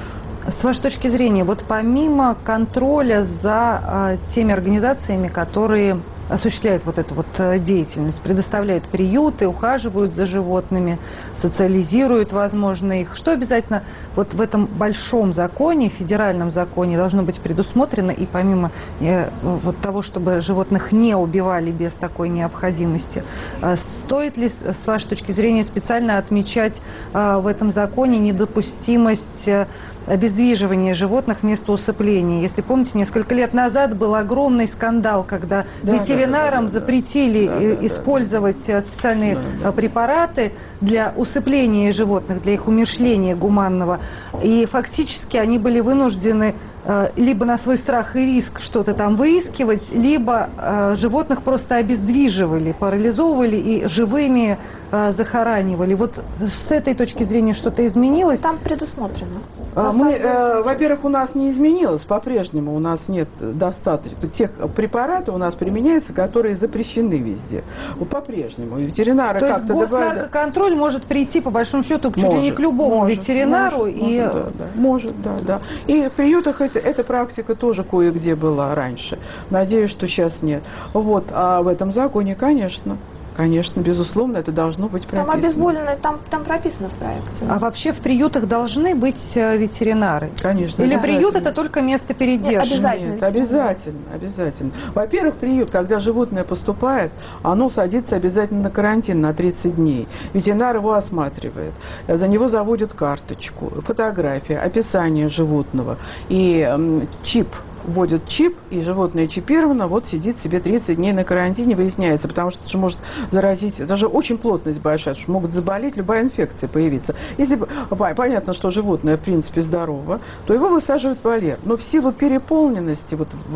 S1: С вашей точки зрения, вот помимо контроля за теми организациями, которые осуществляют вот эту вот деятельность, предоставляют приюты, ухаживают за животными, социализируют, возможно, их, что обязательно вот в этом большом законе, федеральном законе должно быть предусмотрено, и помимо вот того, чтобы животных не убивали без такой необходимости, стоит ли, с вашей точки зрения, специально отмечать в этом законе недопустимость обездвиживания животных вместо усыпления? Если помните, несколько лет назад был огромный скандал, когда ветеринарам запретили использовать специальные препараты для усыпления животных, для их умерщвления гуманного. И фактически они были вынуждены либо на свой страх и риск что-то там выискивать, либо животных просто обездвиживали, парализовывали и живыми захоранивали. Вот с этой точки зрения что-то изменилось?
S7: Там предусмотрено.
S9: Во-первых, у нас не изменилось, по-прежнему у нас нет достаточно тех препаратов у нас применяются, которые запрещены везде. По-прежнему. Ветеринары
S1: как-то
S9: добавляют.
S1: То есть госнаркоконтроль может прийти, по большому счету, чуть ли не к любому ветеринару.
S9: Может, да. И в приютах эта практика тоже кое-где была раньше. Надеюсь, что сейчас нет. Вот. А в этом законе, конечно, безусловно, это должно быть прописано.
S7: Там обезболенное, там прописано в проекте.
S1: А вообще в приютах должны быть ветеринары?
S9: Конечно.
S1: Или приют это только место передержки?
S9: Нет, обязательно. Во-первых, приют, когда животное поступает, оно садится обязательно на карантин на 30 дней. Ветеринар его осматривает, за него заводят карточку, фотография, описание животного и чип. Вводят чип, и животное чипировано, вот сидит себе 30 дней на карантине, выясняется, потому что это же может заразить, даже очень плотность большая, что могут заболеть, любая инфекция появиться. Если понятно, что животное в принципе здорово, то его высаживают в вольер. Но в силу переполненности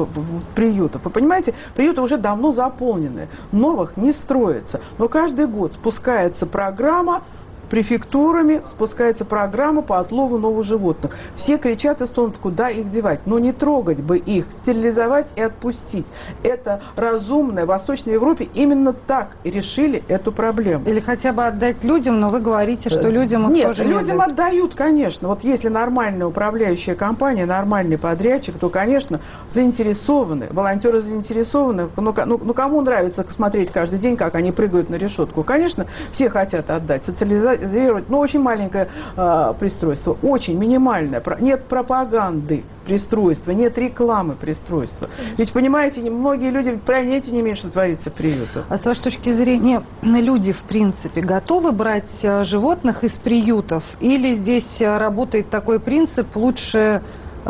S9: приютов, вы понимаете, приюты уже давно заполнены, новых не строится, но каждый год спускается программа, префектурами спускается программа по отлову новых животных. Все кричат и стонут, куда их девать. Но не трогать бы их, стерилизовать и отпустить. Это разумно. В Восточной Европе именно так решили эту проблему.
S1: Или хотя бы отдать людям, но вы говорите, что людям их тоже не
S9: людям отдают, конечно. Вот если нормальная управляющая компания, нормальный подрядчик, то, конечно, заинтересованы. Волонтеры заинтересованы. Ну, кому нравится смотреть каждый день, как они прыгают на решетку? Конечно, все хотят отдать, социализировать. Но очень маленькое пристройство, очень минимальное. Нет пропаганды пристройства, нет рекламы пристройства. Ведь, понимаете, многие люди понятия не имеют, что творится в приютах.
S1: А с вашей точки зрения, люди, в принципе, готовы брать животных из приютов? Или здесь работает такой принцип, лучше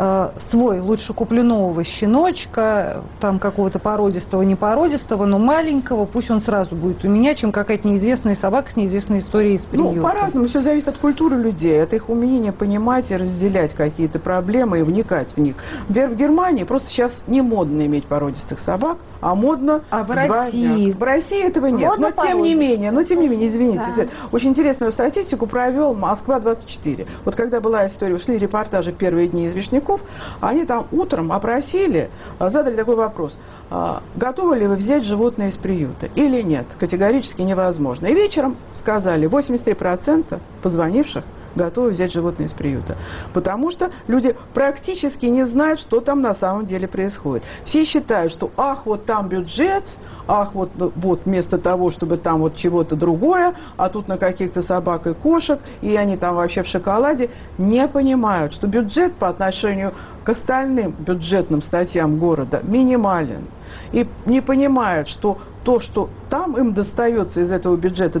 S1: куплю нового щеночка, там какого-то породистого, непородистого, но маленького, пусть он сразу будет у меня, чем какая-то неизвестная собака с неизвестной историей из приюта.
S9: Ну, по-разному, все зависит от культуры людей, от их умения понимать и разделять какие-то проблемы и вникать в них. Например, в Германии просто сейчас не модно иметь породистых собак, а модно
S1: в России.
S9: В России этого нет. Но тем не менее, извините, да. Свет, очень интересную статистику провел Москва-24. Вот когда была история, шли репортажи первые дни из Вишневского, правозащитников, они там утром опросили, задали такой вопрос: готовы ли вы взять животное из приюта или нет? Категорически невозможно. И вечером сказали, 83% позвонивших готовы взять животное из приюта. Потому что люди практически не знают, что там на самом деле происходит. Все считают, что ах, вот там бюджет, ах, вот вместо того, чтобы там вот чего-то другое, а тут на каких-то собак и кошек, и они там вообще в шоколаде, не понимают, что бюджет по отношению к остальным бюджетным статьям города минимален. И не понимают, что то, что там им достается из этого бюджета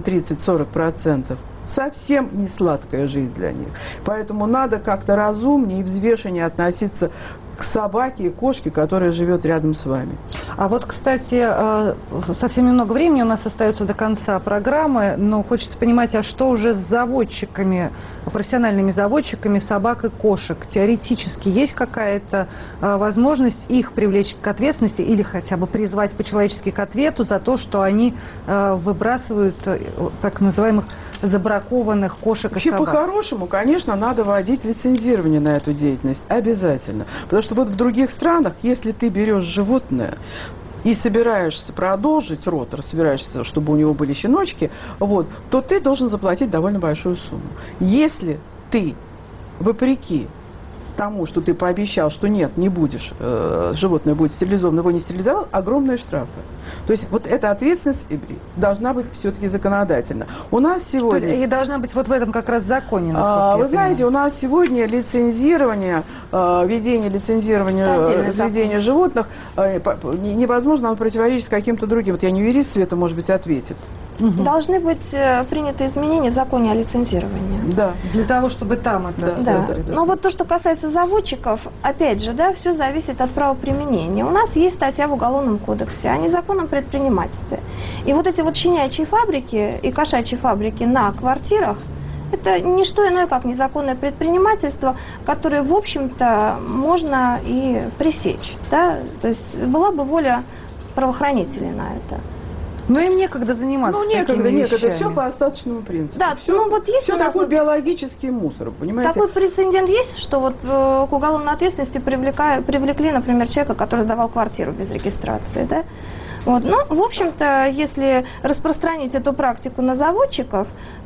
S9: 30-40%, совсем не сладкая жизнь для них. Поэтому надо как-то разумнее и взвешеннее относиться к собаке и кошке, которая живет рядом с вами.
S1: А вот, кстати, совсем немного времени у нас остается до конца программы, но хочется понимать, а что уже с заводчиками, профессиональными заводчиками собак и кошек? Теоретически есть какая-то возможность их привлечь к ответственности или хотя бы призвать по-человечески к ответу за то, что они выбрасывают так называемых забракованных кошек и собак?
S9: Вообще, по-хорошему, конечно, надо вводить лицензирование на эту деятельность. Обязательно. Потому что вот в других странах, если ты берешь животное и собираешься продолжить род, собираешься, чтобы у него были щеночки, вот, то ты должен заплатить довольно большую сумму. Если ты, вопреки тому, что ты пообещал, что нет, не будешь, животное будет стерилизовано, его не стерилизовал, огромные штрафы. То есть вот эта ответственность должна быть все-таки законодательно. У нас сегодня...
S1: То есть и должна быть вот в этом как раз законе, насколько
S9: вы знаете, у нас сегодня лицензирование, введение лицензирования заведения животных невозможно, оно противоречит каким-то другим. Вот я не юрист, Света, может быть, ответит.
S7: Должны быть приняты изменения в законе о лицензировании.
S9: Да.
S1: Для того, чтобы там это...
S7: Да. Но вот то, что касается заводчиков, опять же, да, все зависит от правоприменения. У нас есть статья в Уголовном кодексе о незаконном предпринимательстве. И вот эти вот щенячьи фабрики и кошачьи фабрики на квартирах, это не что иное, как незаконное предпринимательство, которое, в общем-то, можно и пресечь. Да? То есть была бы воля правоохранителей на это.
S1: Но им некогда заниматься такими вещами.
S9: Это все по остаточному принципу.
S7: Да,
S9: все,
S7: ну вот есть
S9: все такой биологический мусор, понимаете?
S7: Такой прецедент есть, что вот к уголовной ответственности привлекли, например, человека, который сдавал квартиру без регистрации, да? Вот. Ну, в общем-то, если распространить эту практику на заводчиков,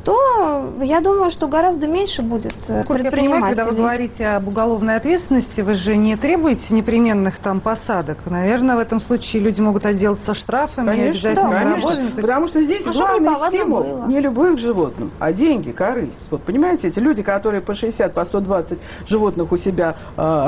S7: то я думаю, что гораздо меньше будет
S1: предпринимателей. Я понимаю, когда вы говорите об уголовной ответственности, вы же не требуете непременных там посадок. Наверное, в этом случае люди могут отделаться штрафами.
S9: Конечно, конечно. Потому что здесь главный стимул не любовь к животным, а деньги, корысть. Вот понимаете, эти люди, которые по 60, по 120 животных у себя,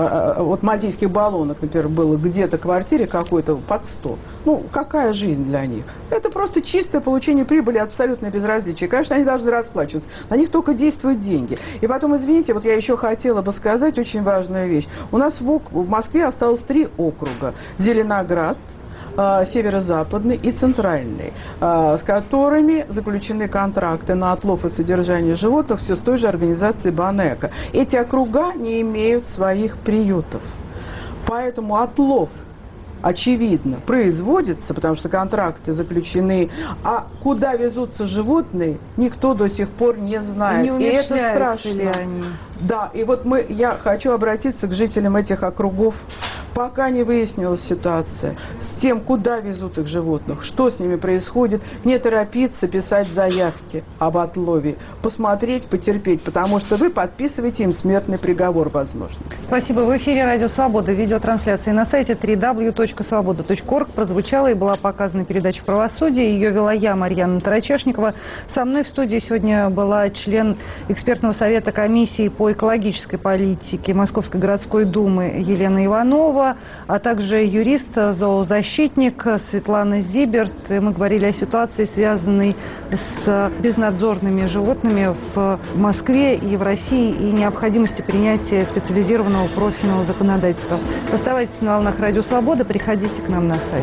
S9: вот мальтийских баллонок, например, было где-то в квартире какой-то под 100. Ну, какая жизнь для них? Это просто чистое получение прибыли, абсолютное безразличие. Конечно, они должны расплачиваться. На них только действуют деньги. И потом, извините, вот я еще хотела бы сказать очень важную вещь. У нас в Москве осталось 3 округа. Зеленоград, северо-западный и центральный, с которыми заключены контракты на отлов и содержание животных все с той же организацией Банэко. Эти округа не имеют своих приютов. Поэтому отлов, очевидно, производится, потому что контракты заключены, а куда везутся животные, никто до сих пор не знает.
S1: И
S9: это страшно.
S1: Ли они?
S9: Да, и вот я хочу обратиться к жителям этих округов. Пока не выяснилась ситуация с тем, куда везут их животных, что с ними происходит, не торопиться писать заявки об отлове, посмотреть, потерпеть, потому что вы подписываете им смертный приговор, возможно.
S1: Спасибо. В эфире «Радио Свобода». Видеотрансляции на сайте www.svoboda.org прозвучала и была показана передача «Правосудие». Ее вела я, Марьяна Тарачешникова. Со мной в студии сегодня была член экспертного совета комиссии по экологической политике Московской городской думы Елена Иванова, а также юрист, зоозащитник Светлана Зиберт. Мы говорили о ситуации, связанной с безнадзорными животными в Москве и в России, и необходимости принятия специализированного профильного законодательства. Оставайтесь на волнах «Радио Свобода», приходите к нам на сайт.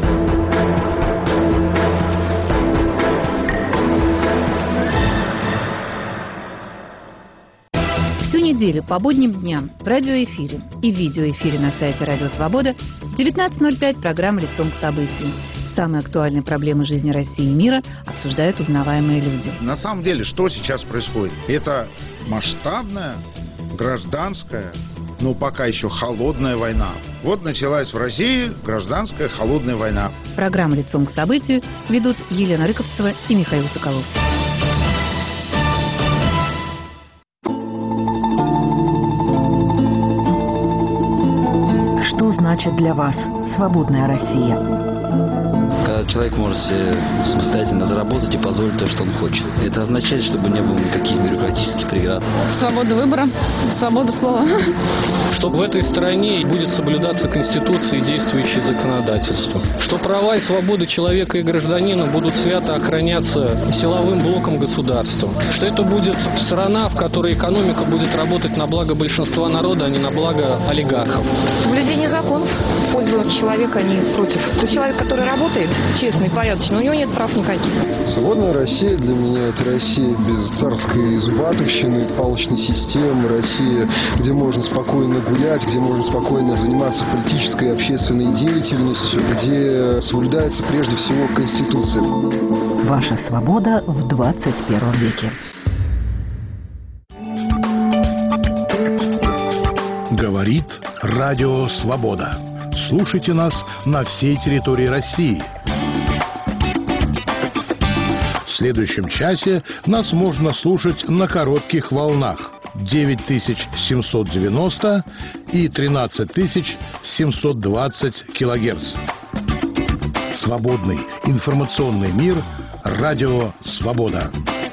S10: Всю неделю по будним дням в радиоэфире и видеоэфире на сайте «Радио Свобода» в 19:05 программа «Лицом к событию». Самые актуальные проблемы жизни России и мира обсуждают узнаваемые люди.
S11: На самом деле, что сейчас происходит? Это масштабная гражданская но пока еще холодная война. Вот началась в России гражданская холодная война.
S10: Программу «Лицом к событию» ведут Елена Рыковцева и Михаил Соколов.
S12: Что значит для вас свободная Россия?
S13: Когда человек может себе самостоятельно заработать и позволить то, что он хочет. Это означает, чтобы не было никаких бюрократических преград.
S8: Свобода выбора, свобода слова.
S14: Что в этой стране будет соблюдаться Конституция и действующее законодательство. Что права и свободы человека и гражданина будут свято охраняться силовым блоком государства. Что это будет страна, в которой экономика будет работать на благо большинства народа, а не на благо олигархов.
S6: Соблюдение законов в пользу человека, а не против. Тот человек, который работает честно и порядочно, у него нет прав никаких.
S15: Свободная Россия для меня — это Россия без царской зубатовщины, палочной системы, Россия, где можно спокойно гулять, где можно спокойно заниматься политической и общественной деятельностью, где соблюдается прежде всего Конституция.
S12: Ваша свобода в 21 веке.
S16: Говорит Радио Свобода. Слушайте нас на всей территории России. В следующем часе нас можно слушать на коротких волнах 9790 и 13720 килогерц. Свободный информационный мир. Радио Свобода.